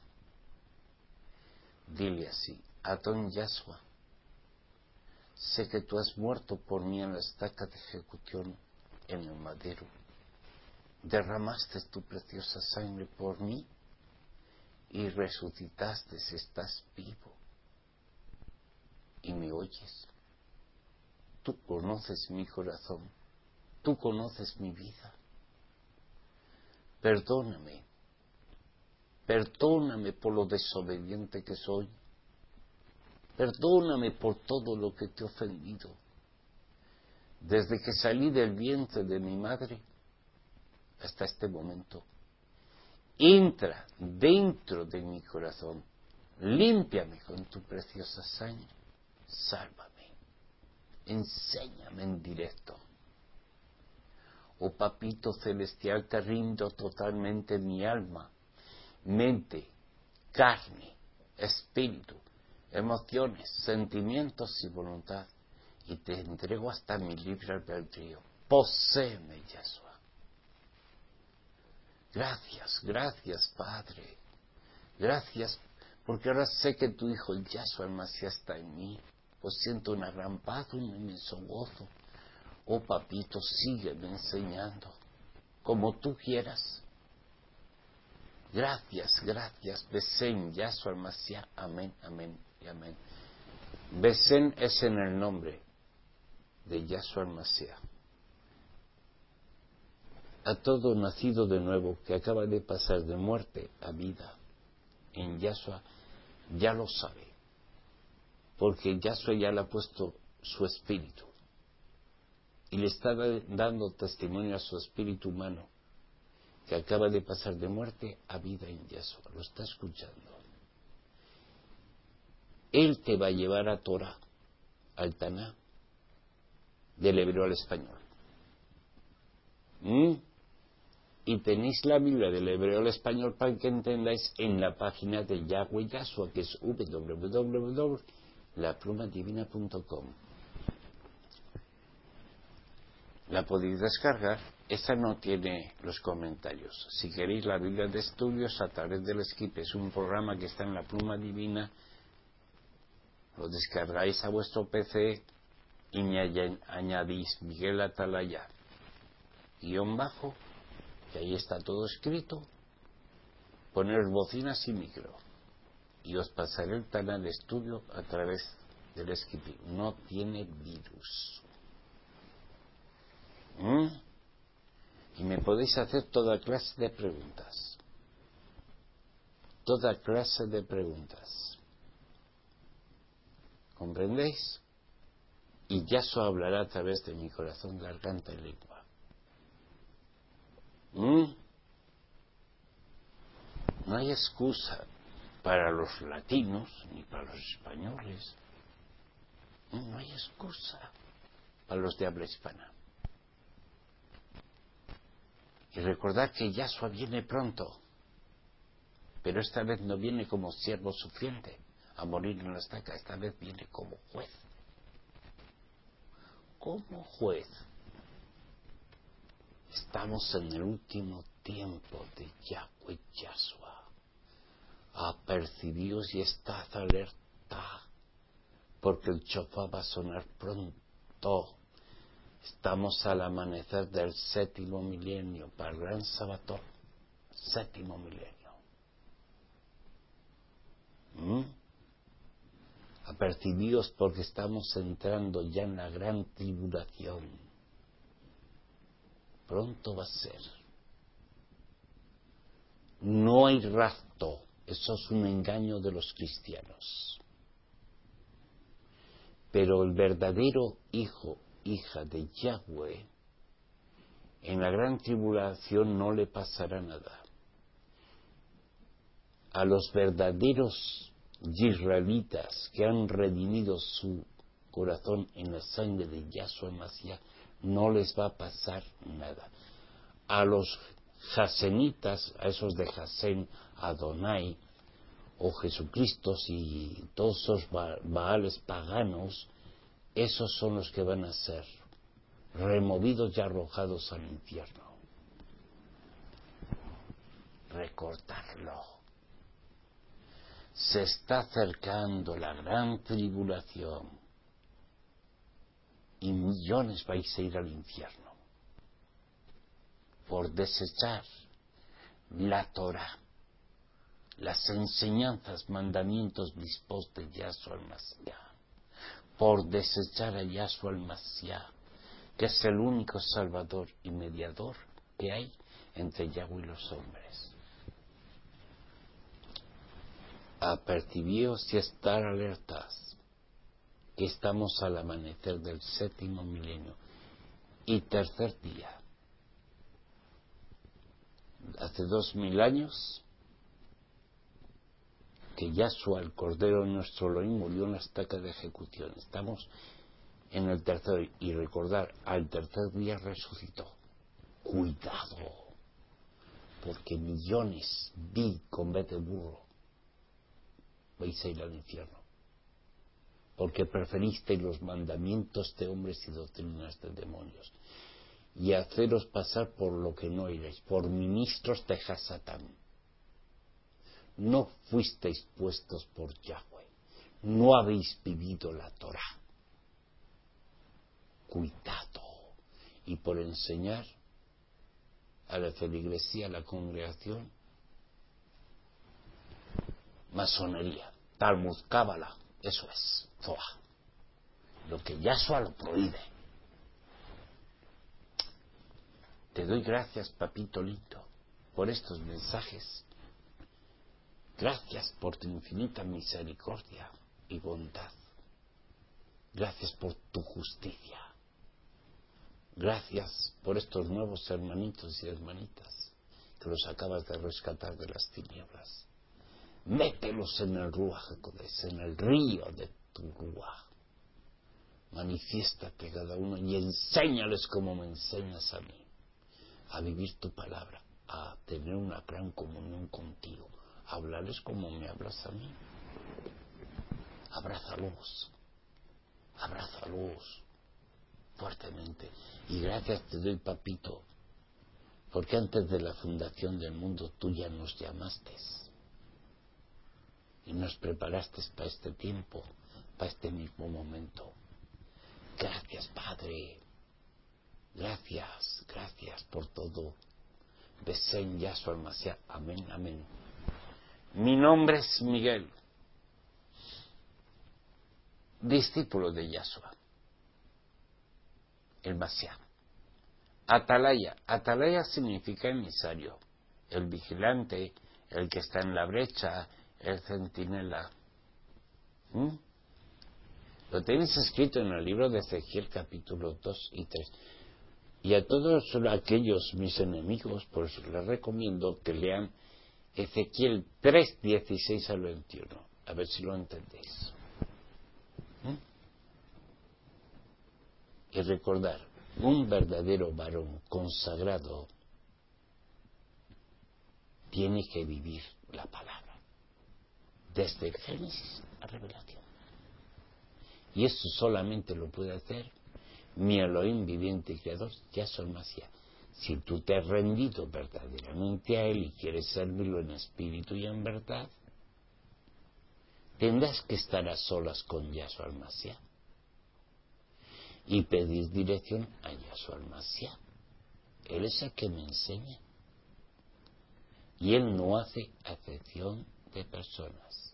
Dile así, Adón Yahshua, sé que tú has muerto por mí en la estaca de ejecución en el madero. Derramaste tu preciosa sangre por mí y resucitaste, estás vivo. Y me oyes. Tú conoces mi corazón, tú conoces mi vida. Perdóname, perdóname por lo desobediente que soy. Perdóname por todo lo que te he ofendido. Desde que salí del vientre de mi madre hasta este momento. Entra dentro de mi corazón. Límpiame con tu preciosa sangre. Sálvame. Enséñame en directo. Oh Papito Celestial, te rindo totalmente mi alma, mente, carne, espíritu, emociones, sentimientos y voluntad, y te entrego hasta mi libre albedrío. Poséeme, Yahshua. Gracias, gracias, Padre. Gracias, porque ahora sé que tu Hijo Yahshua el Mashiach está en mí. Pues siento un gran paz, un inmenso gozo. Oh Papito, sígueme enseñando, como tú quieras. Gracias, gracias. Besén, Yahshua el Mashiach. Amén, amén y amén. Besén es en el nombre. de Yahshua el-Mashiach. A todo nacido de nuevo que acaba de pasar de muerte a vida en Yahshua, ya lo sabe, porque Yahshua ya le ha puesto su espíritu y le está dando testimonio a su espíritu humano que acaba de pasar de muerte a vida en Yahshua. Lo está escuchando. Él te va a llevar a Torah, al Taná, del hebreo al español. ¿Mm? Y tenéis la Biblia del hebreo al español para que entendáis en la página de Yahweh Yahshua, que es w w w punto la pluma divina punto com. La podéis descargar. Esta no tiene los comentarios. Si queréis la Biblia de estudios a través del Skip, es un programa que está en la Pluma Divina, lo descargáis a vuestro P C y me añadís Miguel Atalaya guión bajo, que ahí está todo escrito, poner bocinas y micro y os pasaré el canal de estudio a través del Skippy. No tiene virus. ¿Mm? Y me podéis hacer toda clase de preguntas. Toda clase de preguntas. ¿Comprendéis? Y Yahshua hablará a través de mi corazón, garganta y lengua. ¿Mm? No hay excusa para los latinos ni para los españoles. No hay excusa para los de habla hispana. Y recordad que Yahshua viene pronto, pero esta vez no viene como siervo sufriente a morir en la estaca, esta vez viene como juez. Como juez. Estamos en el último tiempo de Yahweh Yahshua. Apercibíos y estad alerta, porque el shofar va a sonar pronto. Estamos al amanecer del séptimo milenio, para el gran sabatón, séptimo milenio. ¿Mm? Apercibíos porque estamos entrando ya en la gran tribulación. Pronto va a ser. No hay rapto, eso es un engaño de los cristianos. Pero el verdadero hijo, hija de Yahweh, en la gran tribulación no le pasará nada. A los verdaderos israelitas que han redimido su corazón en la sangre de Yahshua Mashiach, no les va a pasar nada. A los jasenitas, a esos de Jasén, Adonai, o Jesucristo y todos esos baales paganos, esos son los que van a ser removidos y arrojados al infierno. Recordarlo. Se está acercando la gran tribulación y millones vais a ir al infierno por desechar la Torah, las enseñanzas, mandamientos, mispos de Yahshua el-Mashiach, por desechar a Yahshua el-Mashiach, que es el único salvador y mediador que hay entre Yahweh y los hombres. Apercibíos y estar alertas, que estamos al amanecer del séptimo milenio y tercer día. Hace dos mil años que Yahshua, el Cordero nuestro Elohim, murió en la estaca de ejecución. Estamos en el tercer, y recordar, al tercer día resucitó. Cuidado, porque millones vi con vez de burro vais a ir al infierno, porque preferisteis los mandamientos de hombres y doctrinas de demonios, y haceros pasar por lo que no erais, por ministros de Hasatán. No fuisteis puestos por Yahweh, no habéis vivido la Torah. Cuidado. Y por enseñar a la feligresía, a la congregación, masonería, Talmud, Cábala, eso es, Zohar. Lo que Yahshua lo prohíbe. Te doy gracias, papito lindo, por estos mensajes. Gracias por tu infinita misericordia y bondad. Gracias por tu justicia. Gracias por estos nuevos hermanitos y hermanitas que los acabas de rescatar de las tinieblas. Mételos en el Ruaj HaKodesh, en el río de tu Ruaj. Manifiéstate cada uno y enséñales como me enseñas a mí, a vivir tu palabra, a tener una gran comunión contigo, a hablarles como me hablas a mí. Abrázalos, abrázalos fuertemente. Y gracias te doy, papito, porque antes de la fundación del mundo tú ya nos llamaste y nos preparaste para este tiempo, para este mismo momento. Gracias, Padre. Gracias, gracias por todo. Besen Yahshua Mashiach. Amén, amén. Mi nombre es Miguel, discípulo de Yahshua, el Mashiach. Atalaya. Atalaya significa emisario, el vigilante, el que está en la brecha, el centinela. ¿Mm? Lo tenéis escrito en el libro de Ezequiel capítulo dos y tres. Y a todos aquellos mis enemigos, pues les recomiendo que lean Ezequiel tres, dieciséis al veintiuno. A ver si lo entendéis. ¿Mm? Y recordar, un verdadero varón consagrado tiene que vivir la palabra, desde el Génesis a Revelación. Y esto solamente lo puede hacer mi Elohim viviente y creador, Yahshua Mashiach. Si tú te has rendido verdaderamente a Él y quieres servirlo en espíritu y en verdad, tendrás que estar a solas con Yahshua Mashiach y pedir dirección a Yahshua Mashiach. Él es el que me enseña. Y Él no hace acepción de personas.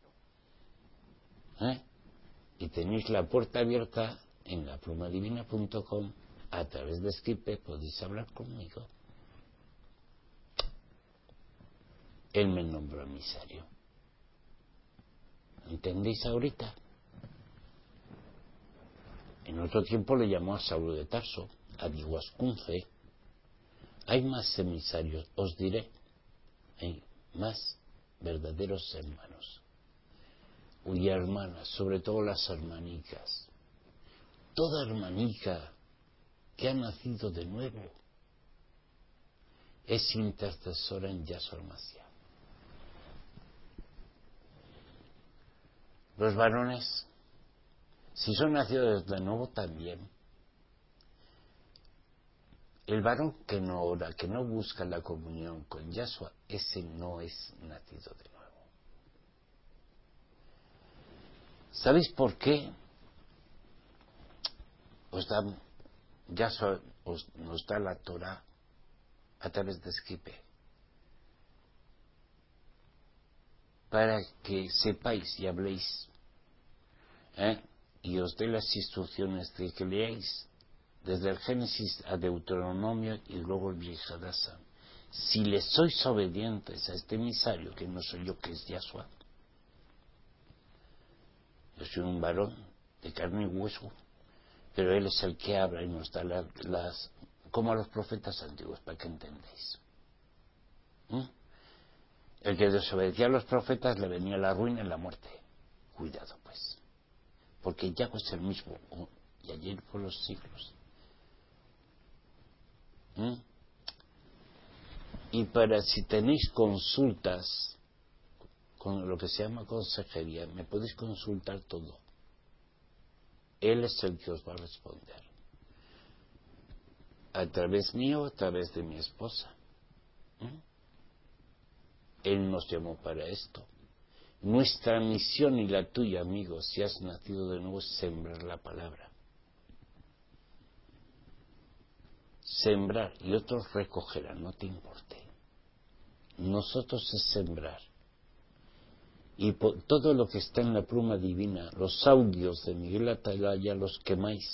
¿Eh? Y tenéis la puerta abierta en la pluma divina punto com. A través de Skype podéis hablar conmigo. Él me nombró emisario. ¿Entendéis ahorita? En otro tiempo le llamó a Saulo de Tarso, a Diguascunce. Hay más emisarios, os diré. Hay más verdaderos hermanos. Y hermanas, sobre todo las hermanicas. Toda hermanica que ha nacido de nuevo es intercesora en Yahshua Mashiach. Los varones, si son nacidos de nuevo, también. El varón que no ora, que no busca la comunión con Yahshua, ese no es nacido de nuevo. ¿Sabéis por qué? Os da, Yahshua os, nos da la Torah a través de Skype, para que sepáis y habléis, ¿eh? Y os dé las instrucciones de que leáis desde el Génesis a Deuteronomio y luego el Yeshadasam. Si le sois obedientes a este emisario, que no soy yo, que es Yahshua, yo soy un varón de carne y hueso, pero él es el que habla y nos da la, las, como a los profetas antiguos, para que entendáis. ¿Mm? El que desobedecía a los profetas le venía la ruina y la muerte. Cuidado, pues, porque Yahweh es el mismo, y ayer por los siglos. ¿Mm? Y para si tenéis consultas con lo que se llama consejería, me podéis consultar todo. Él es el que os va a responder. A través mío, a través de mi esposa. ¿Mm? Él nos llamó para esto. Nuestra misión y la tuya, amigo, si has nacido de nuevo, es sembrar la palabra. Sembrar y otros recogerán, no te importe. Nosotros es sembrar. Y por todo lo que está en la pluma divina, los audios de Miguel Atalaya los quemáis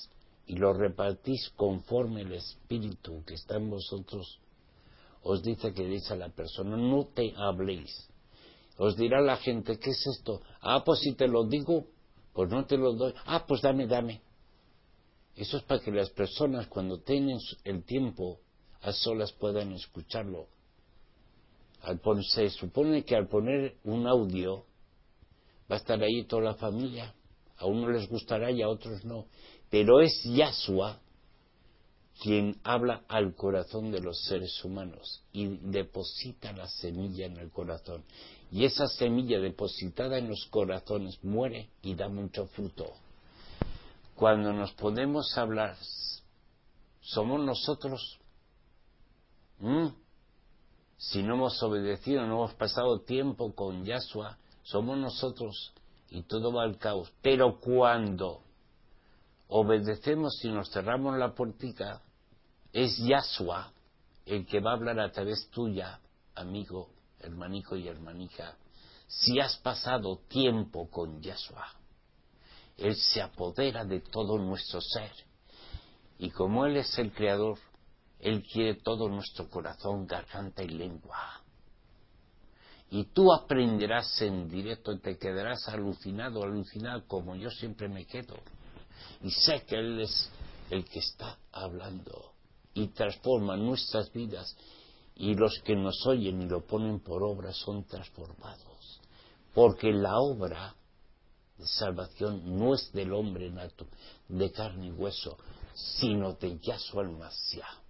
y lo repartís conforme el Espíritu que está en vosotros os dice que dice a la persona, no te habléis. Os dirá la gente, ¿qué es esto? Ah, pues si te lo digo, pues no te lo doy. Ah, pues dame, dame. Eso es para que las personas cuando tienen el tiempo a solas puedan escucharlo. Al poner, se supone que al poner un audio va a estar ahí toda la familia. A unos les gustará y a otros no. Pero es Yahshua quien habla al corazón de los seres humanos y deposita la semilla en el corazón. Y esa semilla depositada en los corazones muere y da mucho fruto. Cuando nos podemos hablar, somos nosotros. ¿Mm? Si no hemos obedecido, no hemos pasado tiempo con Yahshua, somos nosotros y todo va al caos. Pero cuando obedecemos y nos cerramos la puertica, es Yahshua el que va a hablar a través tuya, amigo, hermanico y hermanica. Si has pasado tiempo con Yahshua, Él se apodera de todo nuestro ser. Y como Él es el Creador, Él quiere todo nuestro corazón, garganta y lengua. Y tú aprenderás en directo y te quedarás alucinado, alucinado, como yo siempre me quedo. Y sé que Él es el que está hablando y transforma nuestras vidas. Y los que nos oyen y lo ponen por obra son transformados. Porque la obra de salvación no es del hombre nato, de carne y hueso, sino de Yahshua el Mashiach.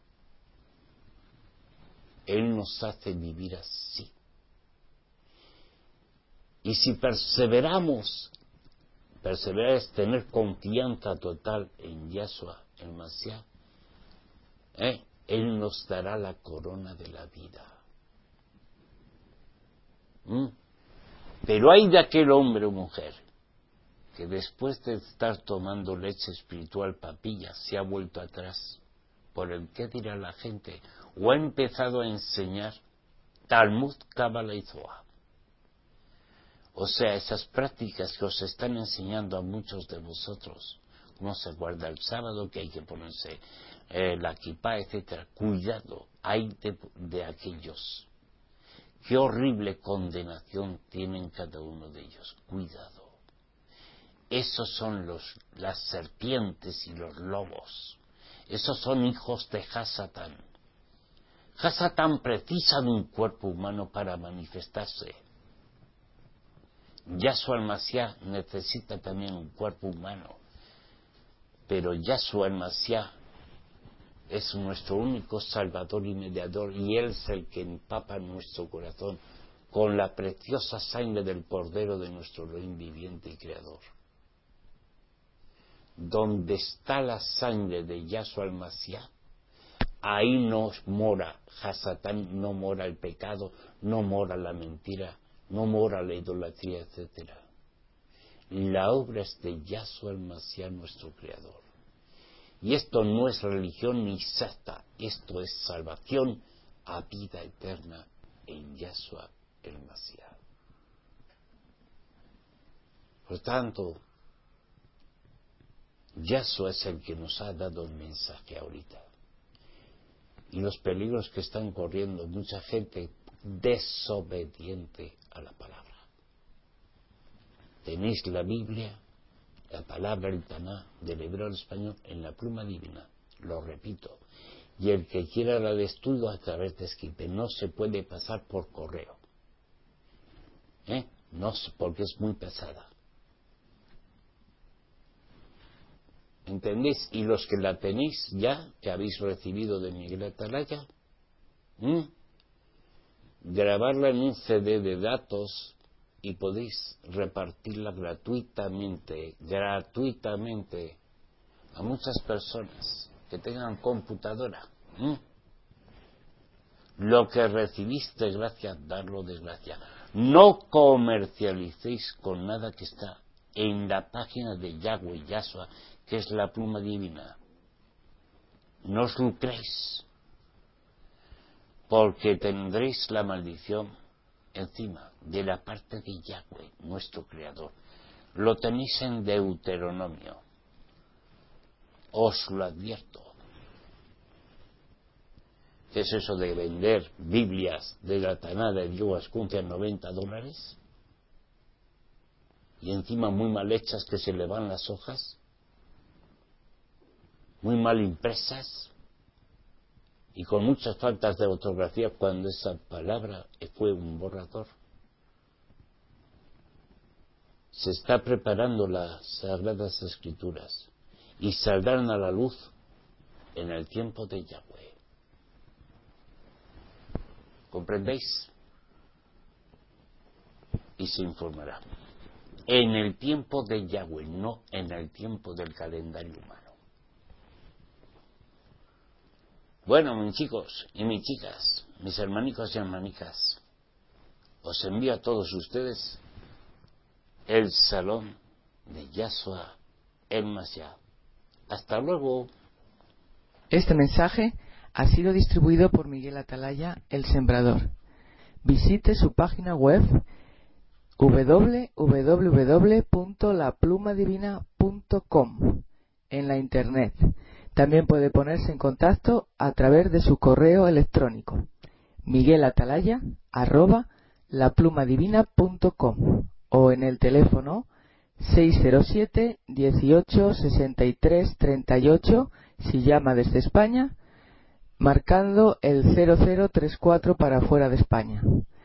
Él nos hace vivir así. Y si perseveramos, perseverar es tener confianza total en Yahshua el Mashiach, ¿eh? Él nos dará la corona de la vida. ¿Mm? Pero hay de aquel hombre o mujer que después de estar tomando leche espiritual papilla se ha vuelto atrás por el qué dirá la gente, o ha empezado a enseñar Talmud, Cábala y Zohar. O sea, esas prácticas que os están enseñando a muchos de vosotros, cómo se guarda el sábado, que hay que ponerse eh, la kipá, etcétera. Cuidado, hay de, de aquellos. Qué horrible condenación tienen cada uno de ellos. Cuidado. Esos son los, las serpientes y los lobos. Esos son hijos de Hasatán. Hasatán precisa de un cuerpo humano para manifestarse. Yahshua el Mashiach necesita también un cuerpo humano. Pero Yahshua el Mashiach es nuestro único Salvador y Mediador, y Él es el que empapa nuestro corazón con la preciosa sangre del Cordero de nuestro Elohim viviente y Creador. Donde está la sangre de Yahshua el Mashiach, ahí no mora Hasatán, no mora el pecado, no mora la mentira, no mora la idolatría, etcétera. La obra es de Yahshua el Mashiach, nuestro Creador. Y esto no es religión ni secta, esto es salvación a vida eterna en Yahshua el Mashiach. Por tanto, Yahshua es el que nos ha dado el mensaje ahorita. Y los peligros que están corriendo, mucha gente desobediente a la palabra. Tenéis la Biblia, la palabra, el Taná, del hebreo al español, en la pluma divina. Lo repito. Y el que quiera la de estudio a través de Skype, no se puede pasar por correo. ¿Eh? No, porque es muy pesada. ¿Entendéis? Y los que la tenéis ya, que habéis recibido de Miguel Atalaya, ¿Mm? grabarla en un C D de datos y podéis repartirla gratuitamente, gratuitamente a muchas personas que tengan computadora. ¿Mm? Lo que recibiste de gracia, darlo de gracia. No comercialicéis con nada que está en la página de Yahweh Yahshua, que es la pluma divina. No os lucréis, porque tendréis la maldición encima de la parte de Yahweh, nuestro Creador. Lo tenéis en Deuteronomio. os lo advierto. ¿Qué es eso de vender Biblias de la tanada de Diego Ascuncia en noventa dólares? Y encima muy mal hechas, que se le van las hojas, muy mal impresas y con muchas faltas de ortografía cuando esa palabra fue un borrador. Se está preparando las Sagradas Escrituras y saldrán a la luz en el tiempo de Yahweh. ¿Comprendéis? Y se informará. En el tiempo de Yahweh, no en el tiempo del calendario humano. Bueno, mis chicos y mis chicas, mis hermanicos y hermanicas, os envío a todos ustedes el salón de Yahshua el Mashiach. Hasta luego. Este mensaje ha sido distribuido por Miguel Atalaya, el Sembrador. Visite su página web doble u doble u doble u punto la pluma divina punto com en la internet. También puede ponerse en contacto a través de su correo electrónico miguelatalaya arroba la pluma divina punto com o en el teléfono seis cero siete, dieciocho, sesenta y tres, treinta y ocho si llama desde España, marcando el cero cero tres cuatro para fuera de España.